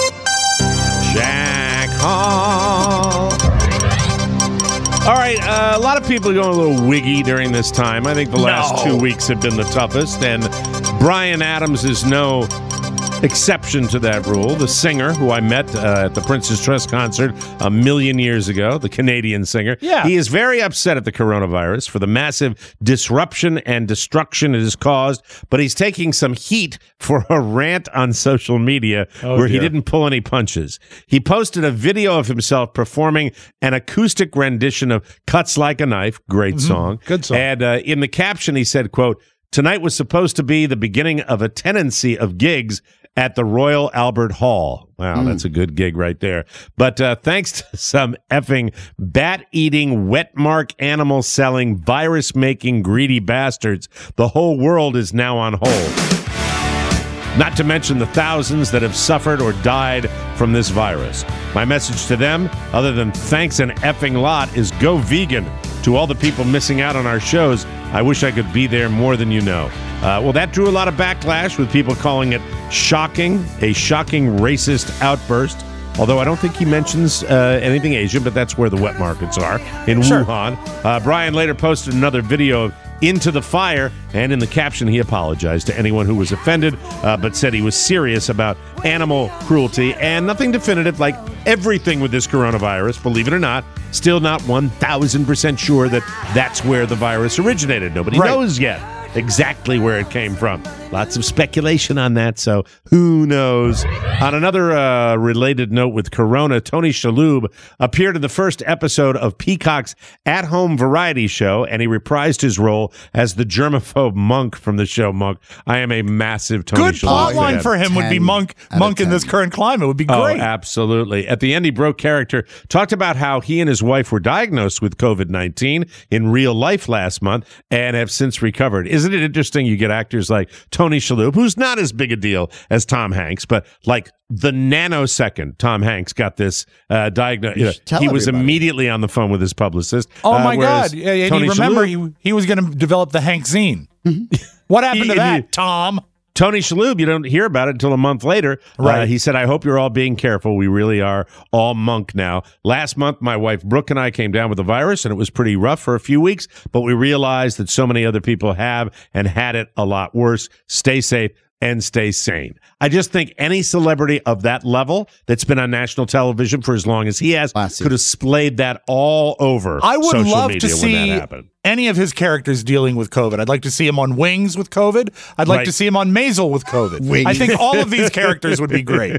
Jack Hall. All right, uh, a lot of people are going a little wiggy during this time. I think the last No. two weeks have been the toughest, and Bryan Adams is no exception to that rule. The singer who I met uh, at the Prince's Trust concert a million years ago, the Canadian singer, Yeah. he is very upset at the coronavirus for the massive disruption and destruction it has caused, but he's taking some heat for a rant on social media Oh, where he dear. didn't pull any punches. He posted a video of himself performing an acoustic rendition of Cuts Like a Knife, great song. Good song. And uh, in the caption, he said, quote, "Tonight was supposed to be the beginning of a tenancy of gigs, at the Royal Albert Hall. Wow, mm. that's a good gig right there. But uh, thanks to some effing bat-eating, wet-mark animal-selling, virus-making, greedy bastards, the whole world is now on hold. Not to mention the thousands that have suffered or died from this virus. My message to them, other than thanks an effing lot, is go vegan. To all the people missing out on our shows, I wish I could be there more than you know. Uh, well, that drew a lot of backlash with people calling it shocking, a shocking racist outburst. Although I don't think he mentions uh, anything Asian, but that's where the wet markets are, in sure. Wuhan. Uh, Brian later posted another video of Into the Fire, and in the caption he apologized to anyone who was offended, uh, but said he was serious about animal cruelty and nothing definitive, like everything with this coronavirus, believe it or not, still not one thousand percent sure that that's where the virus originated. Nobody right. knows yet exactly where it came from. Lots of speculation on that, so who knows? On another uh, related note with Corona, Tony Shalhoub appeared in the first episode of Peacock's at-home variety show, and he reprised his role as the germaphobe Monk from the show Monk. I am a massive Tony Good Shalhoub plot line fan. for him would be Monk. Monk in this current climate would be great. Oh, absolutely. At the end, he broke character, talked about how he and his wife were diagnosed with covid nineteen in real life last month and have since recovered. Isn't it interesting you get actors like Tony Shalhoub, who's not as big a deal as Tom Hanks, but like the nanosecond Tom Hanks got this uh, diagnosis, you know, he was everybody. immediately on the phone with his publicist. Oh, uh, my God. Yeah, and Tony you remember Shalhoub, he, he was going to develop the Hank zine. What happened He- to that, he- Tom? Tony Shalhoub, you don't hear about it until a month later. Right. Uh, he said, I hope you're all being careful. We really are all Monk now. Last month, my wife Brooke and I came down with the virus, and it was pretty rough for a few weeks, but we realized that so many other people have and had it a lot worse. Stay safe and stay sane. I just think any celebrity of that level that's been on national television for as long as he has could have splayed that all over I would social love media to when see that happened. any of his characters dealing with COVID. I'd like to see him on Wings with COVID. I'd like Right. to see him on Maisel with COVID. Wings. I think all of these characters would be great.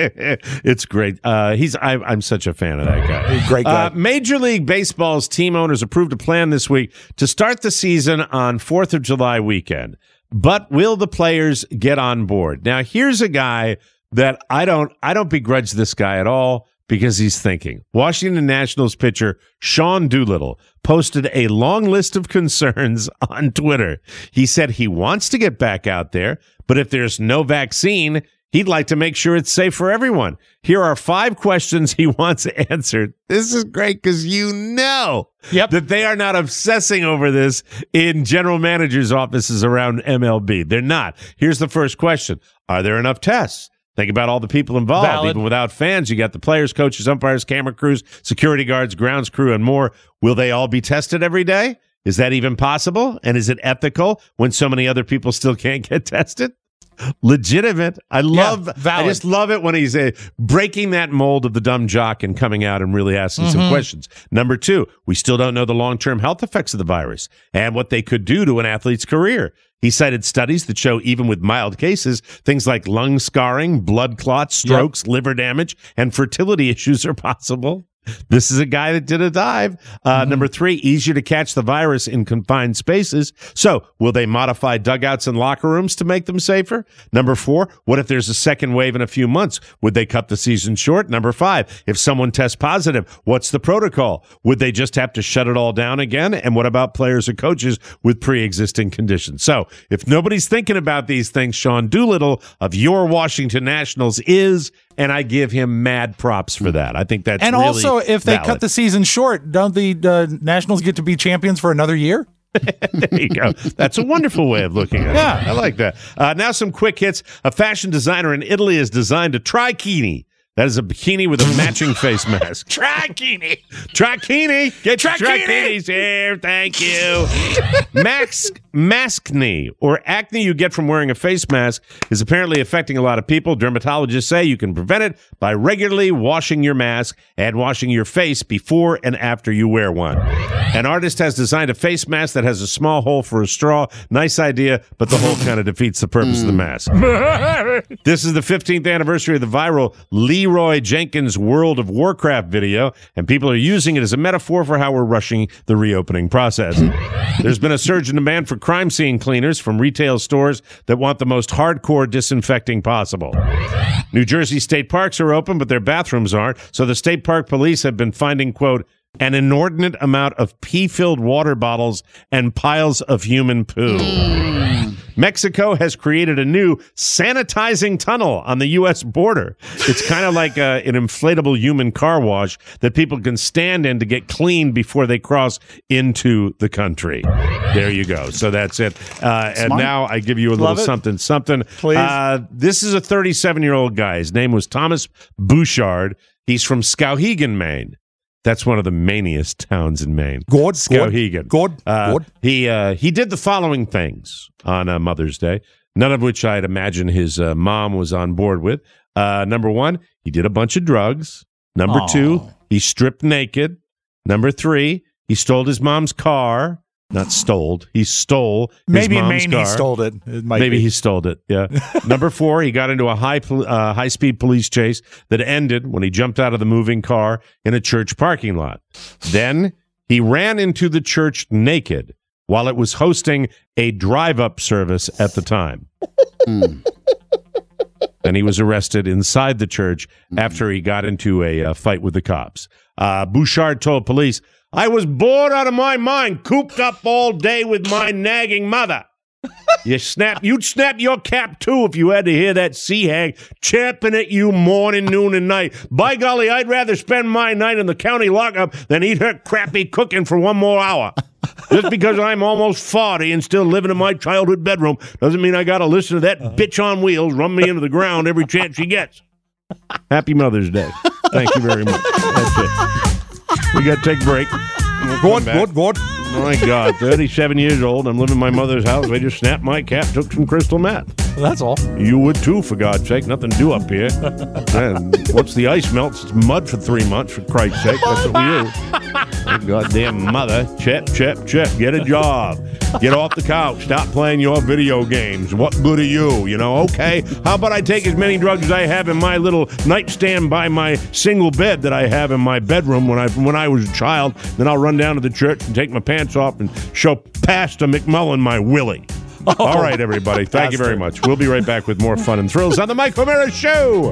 It's great. Uh, he's. I, I'm such a fan of that guy. Great guy. Uh, Major League Baseball's team owners approved a plan this week to start the season on fourth of July weekend. But will the players get on board? Now, here's a guy that I don't. I don't begrudge this guy at all because he's thinking. Washington Nationals pitcher Sean Doolittle posted a long list of concerns on Twitter. He said he wants to get back out there, but if there's no vaccine, he'd like to make sure it's safe for everyone. Here are five questions he wants answered. This is great because you know yep. that they are not obsessing over this in general managers' offices around M L B. They're not. Here's the first question. Are there enough tests? Think about all the people involved. Valid. Even without fans, you got the players, coaches, umpires, camera crews, security guards, grounds crew, and more. Will they all be tested every day? Is that even possible? And is it ethical when so many other people still can't get tested? Legitimate. I love. valid. I just love it when he's uh, breaking that mold of the dumb jock and coming out and really asking some Mhm. questions. Number two, we still don't know the long-term health effects of the virus and what they could do to an athlete's career. He cited studies that show even with mild cases, things like lung scarring, blood clots, strokes, liver damage, and fertility issues are possible. This is a guy that did a dive. Uh, Mm-hmm. Number three, easier to catch the virus in confined spaces. So will they modify dugouts and locker rooms to make them safer? Number four, what if there's a second wave in a few months? Would they cut the season short? Number five, if someone tests positive, what's the protocol? Would they just have to shut it all down again? And what about players or coaches with pre-existing conditions? So if nobody's thinking about these things, Sean Doolittle of your Washington Nationals is, and I give him mad props for that. I think that's And really also, if they valid. cut the season short, don't the uh, Nationals get to be champions for another year? There you go. That's a wonderful way of looking at it. Yeah. I like that. Uh, now some quick hits. A fashion designer in Italy has designed a trikini. That is a bikini with a matching face mask. Trikini. Trikini. Get your Trikini. trikinis here. Thank you. Max, maskne, or acne you get from wearing a face mask, is apparently affecting a lot of people. Dermatologists say you can prevent it by regularly washing your mask and washing your face before and after you wear one. An artist has designed a face mask that has a small hole for a straw. Nice idea, but the hole kind of defeats the purpose of the mask. This is the fifteenth anniversary of the viral Leroy Jenkins World of Warcraft video, and people are using it as a metaphor for how we're rushing the reopening process. There's been a surge in demand for crime scene cleaners from retail stores that want the most hardcore disinfecting possible. New Jersey state parks are open, but their bathrooms aren't, so the state park police have been finding, quote, an inordinate amount of pee-filled water bottles and piles of human poo. Mm. Mexico has created a new sanitizing tunnel on the U S border. It's kind of like uh, an inflatable human car wash that people can stand in to get clean before they cross into the country. There you go. So that's it. Uh, and now I give you a Love little it. something, something. Please. Uh, this is a thirty-seven-year-old guy. His name was Thomas Bouchard. He's from Skowhegan, Maine. That's one of the maniest towns in Maine. Good, Skowhegan. good, Uh, good. He uh, he did the following things on uh, Mother's Day, none of which I'd imagine his uh, mom was on board with. Uh, number one, he did a bunch of drugs. Number Aw. two, he stripped naked. Number three, he stole his mom's car. Not stole. He stole his Maybe in mom's Maine car. he stole it. It might Maybe be. he stole it. Yeah. Number four, he got into a high pol- uh, high speed police chase that ended when he jumped out of the moving car in a church parking lot. Then he ran into the church naked while it was hosting a drive up service at the time. Mm. And he was arrested inside the church after he got into a uh, fight with the cops. Uh, Bouchard told police, I was bored out of my mind, cooped up all day with my nagging mother. You snap, you'd snap your cap too if you had to hear that sea hag champing at you morning, noon, and night. By golly, I'd rather spend my night in the county lockup than eat her crappy cooking for one more hour. Just because I'm almost forty and still living in my childhood bedroom doesn't mean I got to listen to that bitch on wheels run me into the ground every chance she gets. Happy Mother's Day. Thank you very much. That's it. We got to take a break. We'll Good, good, good. My God, thirty-seven years old. I'm living in my mother's house. I just snapped my cap, took some crystal meth. Well, that's all. You would too, for God's sake. Nothing to do up here. And once the ice melts, it's mud for three months, for Christ's sake. That's what we do. My goddamn mother. Chip, chip, chip. Get a job. Get off the couch. Stop playing your video games. What good are you? You know, okay. How about I take as many drugs as I have in my little nightstand by my single bed that I have in my bedroom when I when I was a child. Then I'll run down to the church and take my pants off and show Pastor McMullen my willy. Oh, all right, everybody. Thank you very much. We'll be right back with more fun and thrills on the Mike O'Mara Show.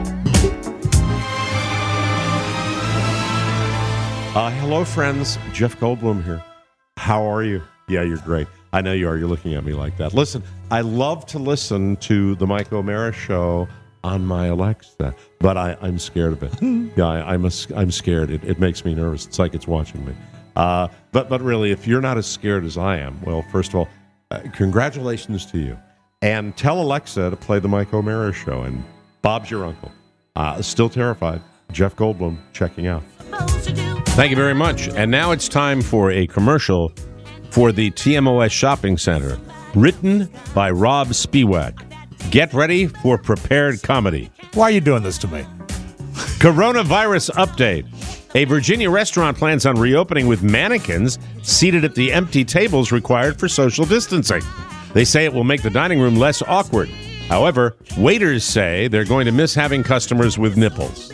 Uh, hello, friends. Jeff Goldblum here. How are you? Yeah, you're great. I know you are. You're looking at me like that. Listen, I love to listen to the Mike O'Mara Show on my Alexa, but I, I'm scared of it. yeah, I, I'm, a, I'm scared. It, it makes me nervous. It's like it's watching me. Uh, but, but really, if you're not as scared as I am, well, first of all, uh, congratulations to you. And tell Alexa to play the Mike O'Mara Show. And Bob's your uncle. Uh, still terrified. Jeff Goldblum checking out. Thank you very much. And now it's time for a commercial for the T M O S Shopping Center, written by Rob Spiewak. Get ready for prepared comedy. Why are you doing this to me? Coronavirus update. A Virginia restaurant plans on reopening with mannequins seated at the empty tables required for social distancing. They say it will make the dining room less awkward. However, waiters say they're going to miss having customers with nipples.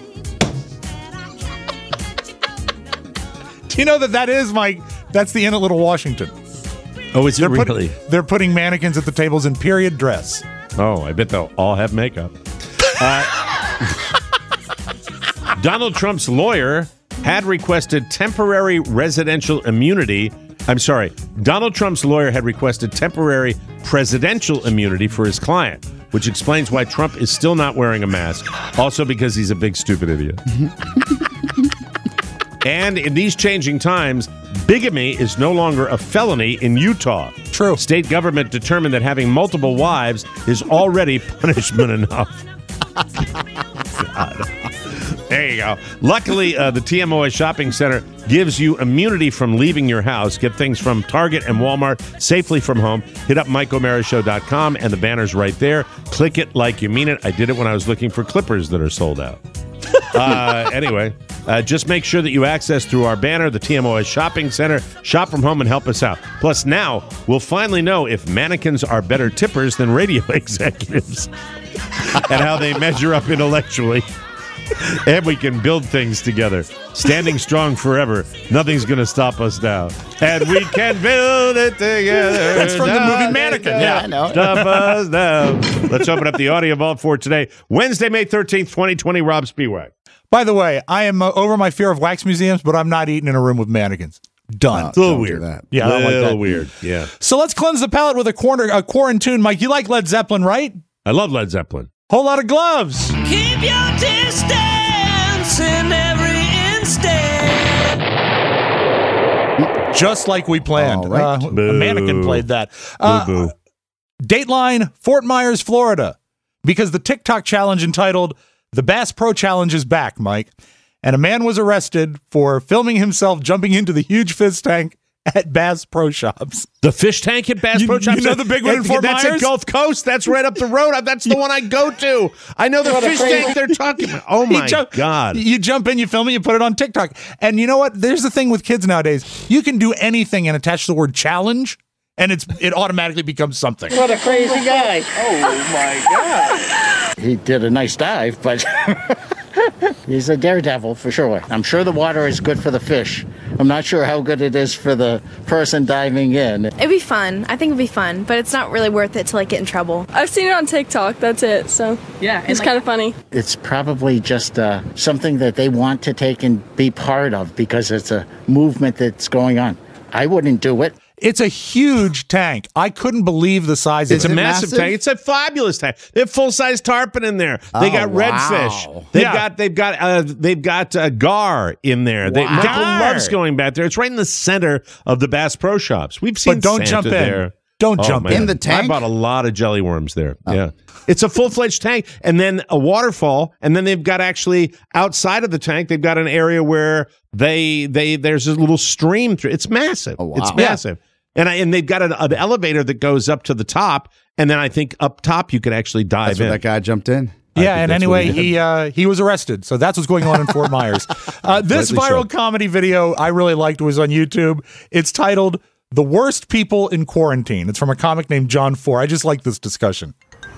Do you know that that is my, that's the Inn at Little Washington. Oh, is it they're really? Put, they're putting mannequins at the tables in period dress. Oh, I bet they'll all have makeup. Uh, Donald Trump's lawyer had requested temporary residential immunity. I'm sorry. Donald Trump's lawyer had requested temporary presidential immunity for his client, which explains why Trump is still not wearing a mask. Also because he's a big, stupid idiot. And in these changing times, bigamy is no longer a felony in Utah. True. State government determined that having multiple wives is already punishment enough. God. There you go. Luckily, uh, the T M O S Shopping Center gives you immunity from leaving your house. Get things from Target and Walmart safely from home. Hit up Mike O'Mara Show dot com, and the banner's right there. Click it like you mean it. I did it when I was looking for clippers that are sold out. Uh, anyway, uh, just make sure that you access through our banner, the T M O S Shopping Center. Shop from home and help us out. Plus, now we'll finally know if mannequins are better tippers than radio executives and how they measure up intellectually. And we can build things together. Standing strong forever. Nothing's going to stop us now. And we can build it together. That's from the movie Mannequin. Yeah, I know. Stop us now. Let's open up the audio vault for today. Wednesday, May thirteenth, twenty twenty. Rob Spiewak. By the way, I am uh, over my fear of wax museums, but I'm not eating in a room with mannequins. Done. Uh, It's a little don't do weird. that. Yeah, I don't like little that. weird. Yeah. So let's cleanse the palate with a, corner, a quarantine. Mike, you like Led Zeppelin, right? I love Led Zeppelin. Whole lot of gloves. Keep your distance in every instant. Just like we planned. All right. Uh, a Boo. mannequin played that. Uh, Boo-boo. Dateline, Fort Myers, Florida. Because the TikTok challenge entitled The Bass Pro Challenge is back, Mike. And a man was arrested for filming himself jumping into the huge fish tank at Bass Pro Shops. The fish tank at Bass You- Pro Shops. you know the big one in Fort That's Myers? at Gulf Coast. That's right up the road. That's the one I go to. I know the What a fish crazy- tank they're talking about. Oh, You my jump- God. You jump in, you film it, you put it on TikTok. And you know what? There's the thing with kids nowadays. You can do anything and attach the word challenge, and it's it automatically becomes something. What a crazy guy. Oh my God. He did a nice dive, but he's a daredevil for sure. I'm sure the water is good for the fish. I'm not sure how good it is for the person diving in. It'd be fun. I think it'd be fun, but it's not really worth it to like get in trouble. I've seen it on TikTok. That's it. So yeah, it's kind of funny. It's probably just uh, something that they want to take and be part of because it's a movement that's going on. I wouldn't do it. It's a huge tank. I couldn't believe the size of It's it. a massive, massive? tank. It's a fabulous tank. They have full size tarpon in there. They Oh, got wow. redfish. They've Yeah. got they've got uh, they've got uh, gar in there. They, Wow. Michael Gar. loves going back there. It's right in the center of the Bass Pro Shops. We've seen But don't Santa jump in. there. Don't Oh, jump man. in. In the tank? I bought a lot of jelly worms there. Oh. Yeah. It's a full-fledged tank and then a waterfall, and then they've got actually outside of the tank, they've got an area where they they there's a little stream through. It's massive. Oh, wow. It's Yeah. massive. And I, and they've got an, an elevator that goes up to the top, and then I think up top you could actually dive That's in. where that guy jumped in. Yeah, and that's anyway, what he he uh, he was arrested. So that's what's going on in Fort Myers. Uh, this Rightly viral so. comedy video I really liked was on YouTube. It's titled "The Worst People in Quarantine." It's from a comic named John Four. I just like this discussion.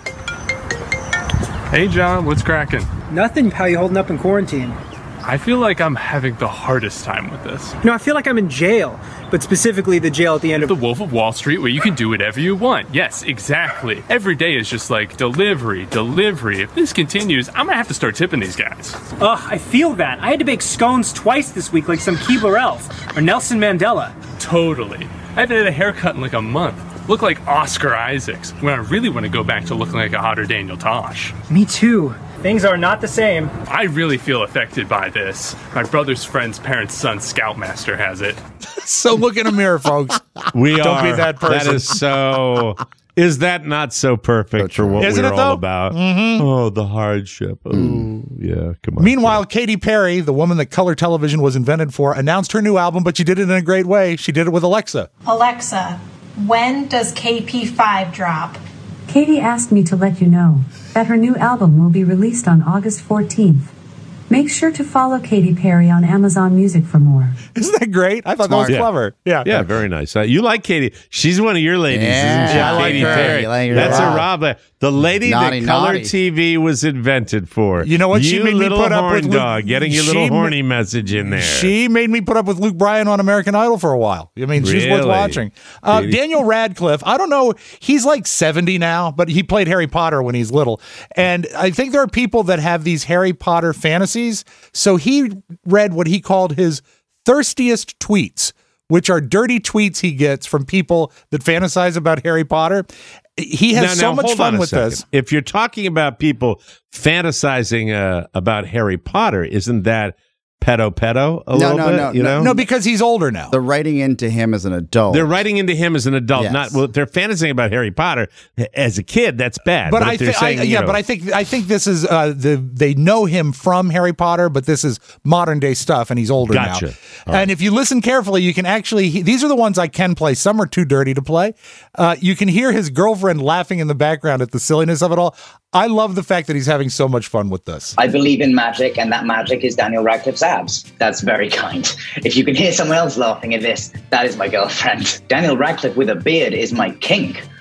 Hey John, what's cracking? Nothing. How you holding up in quarantine? I feel like I'm having the hardest time with this. You know, I feel like I'm in jail, but specifically the jail at the end of The Wolf of Wall Street, where you can do whatever you want. Yes, exactly. Every day is just like delivery, delivery. If this continues, I'm gonna have to start tipping these guys. Ugh, I feel that. I had to bake scones twice this week like some Keebler elf or Nelson Mandela. Totally. I haven't had a haircut in like a month. Look like Oscar Isaacs, when I really want to go back to looking like a hotter Daniel Tosh. Me too. Things are not the same. I really feel affected by this. My brother's friend's parents' son, Scoutmaster, has it. So look in a mirror, folks. We Don't are. be that person. That is so. Is that not so perfect for what Isn't we're it, all though? about? Mhm. Oh, the hardship. Oh, yeah. Come on. Meanwhile, Katy Perry, the woman that color television was invented for, announced her new album, but she did it in a great way. She did it with Alexa. Alexa, when does K P five drop? Katie asked me to let you know that her new album will be released on August fourteenth. Make sure to follow Katy Perry on Amazon Music for more. Isn't that great? I thought that was Yeah. clever. Yeah. Yeah, very nice. Uh, you like Katie. She's one of your ladies, Yeah, isn't she? I like Katy her. Perry. You like her. That's Rob. a Rob. uh, The lady Naughty, that color naughty. T V was invented for. You know what? She You made me little put up horn with Luke- dog, getting your little she ma- horny message in there. She made me put up with Luke Bryan on American Idol for a while. I mean, she's worth Really? watching. Uh, Katie- Daniel Radcliffe, I don't know, he's like seventy now, but he played Harry Potter when he's little. And I think there are people that have these Harry Potter fantasies. So he read what he called his thirstiest tweets, which are dirty tweets he gets from people that fantasize about Harry Potter. He has Now- so now, much hold fun on a with second. this. If you're talking about people fantasizing uh, about Harry Potter, isn't that pedo pedo a No, little no, bit? no, you no. know? No, because he's older now. They're writing into him as an adult. They're writing into him as an adult. Yes. Not well. They're fantasizing about Harry Potter as a kid. That's bad. But, if I they're think, saying, you yeah, know, but I think I think this is uh, the they know him from Harry Potter, but this is modern day stuff, and he's older Gotcha. now. All And if you listen carefully, you can actually he, these are the ones I can play. Some are too dirty to play. Uh, you can hear his girlfriend laughing in the background at the silliness of it all. I love the fact that he's having so much fun with this. I believe in magic, and that magic is Daniel Radcliffe's abs. That's very kind. If you can hear someone else laughing at this, that is my girlfriend. Daniel Radcliffe with a beard is my kink.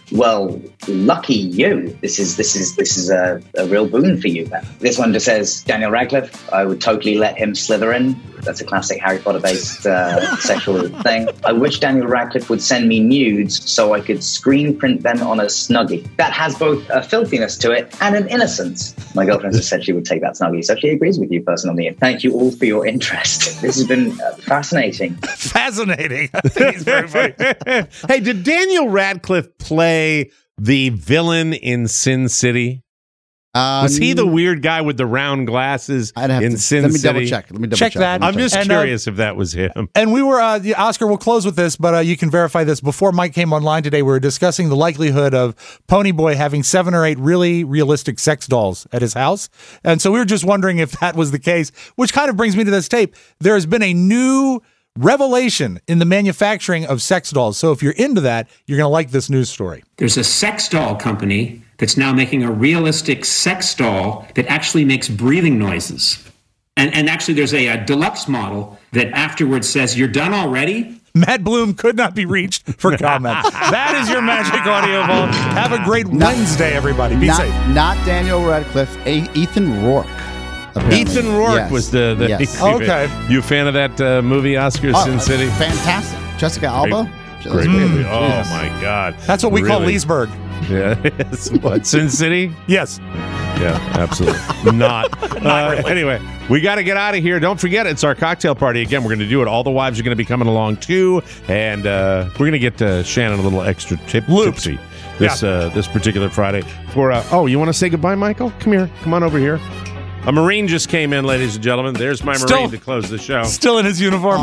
Well, lucky you. This is this is this is a, a real boon for you, Ben. This one just says Daniel Radcliffe. I would totally let him slither in. That's a classic Harry Potter-based uh, sexual thing. I wish Daniel Radcliffe would send me nudes so I could screen print them on a Snuggie. That has both a filthiness to it and an innocence. My girlfriend has said she would take that Snuggie, so she agrees with you, person on the end. Thank you all for your interest. This has been uh, fascinating. Fascinating. I think he's very funny. Hey, did Daniel Radcliffe play the villain in Sin City? Um, Was he the weird guy with the round glasses I'd have in to, Sin let me City? double check. Let me double check, check that. Let me I'm check. just Just And, uh, curious if that was him. And we were, uh, the Oscar, we'll close with this, but uh, you can verify this. Before Mike came online today, we were discussing the likelihood of Ponyboy having seven or eight really realistic sex dolls at his house. And so we were just wondering if that was the case, which kind of brings me to this tape. There has been a new revelation in the manufacturing of sex dolls. So if you're into that, you're going to like this news story. There's a sex doll company that's now making a realistic sex doll that actually makes breathing noises. And, and actually, there's a, a deluxe model that afterwards says, "You're done already?" Matt Bloom could not be reached for comment. That is your Magic Audio Vault. Have a great Not- Wednesday, everybody. Be not, safe. Not Daniel Radcliffe, a- Ethan Rourke. apparently. Ethan Rourke Yes. was the. the Yes. Okay. You a fan of that uh, movie, Oscar, Oh, Sin City? Fantastic. Jessica Alba. Great, great movie. Oh, Yes. my God. That's what we call Really? Leesburg. Yeah. It's what, Sin City? Yes. Yeah, absolutely. Not. Uh, anyway, we got to get out of here. Don't forget, it's our cocktail party. Again, we're going to do it. All the wives are going to be coming along, too. And uh, we're going to get uh, Shannon a little extra tip- tipsy this Yeah. uh, this particular Friday. For uh, Oh, you want to say goodbye, Michael? Come here. Come on over here. A Marine just came in, ladies and gentlemen. There's my Still- Marine to close the show. Still in his uniform.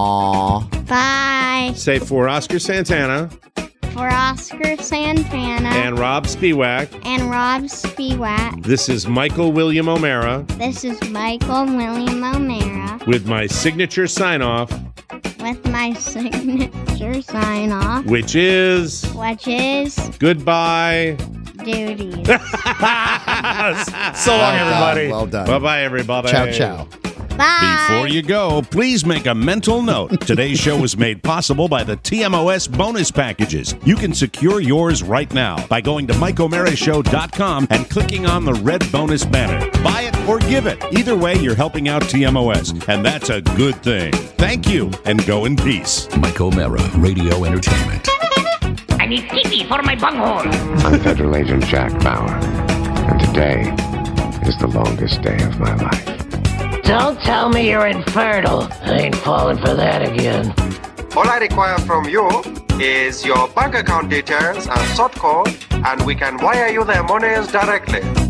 Aww. Bye. Say for Oscar Santana For Oscar Santana and Rob Spiewak, and Rob Spiewak, this is Michael William O'Mara this is Michael William O'Mara with my signature sign-off, with my signature sign off, which is which is goodbye. duties. So long, everybody. Well done. Bye-bye, everybody. Ciao, ciao. Bye. Before you go, please make a mental note. Today's show was made possible by the T M O S bonus packages. You can secure yours right now by going to mike o'mara show dot com and clicking on the red bonus banner. Buy it or give it. Either way, you're helping out T M O S, and that's a good thing. Thank you, and go in peace. Mike O'Mara, Radio Entertainment. I need pee-pee for my bunghole. I'm Federal Agent Jack Bauer, and today is the longest day of my life. Don't tell me you're infertile. I ain't falling for that again. All I require from you is your bank account details and sort code, and we can wire you their monies directly.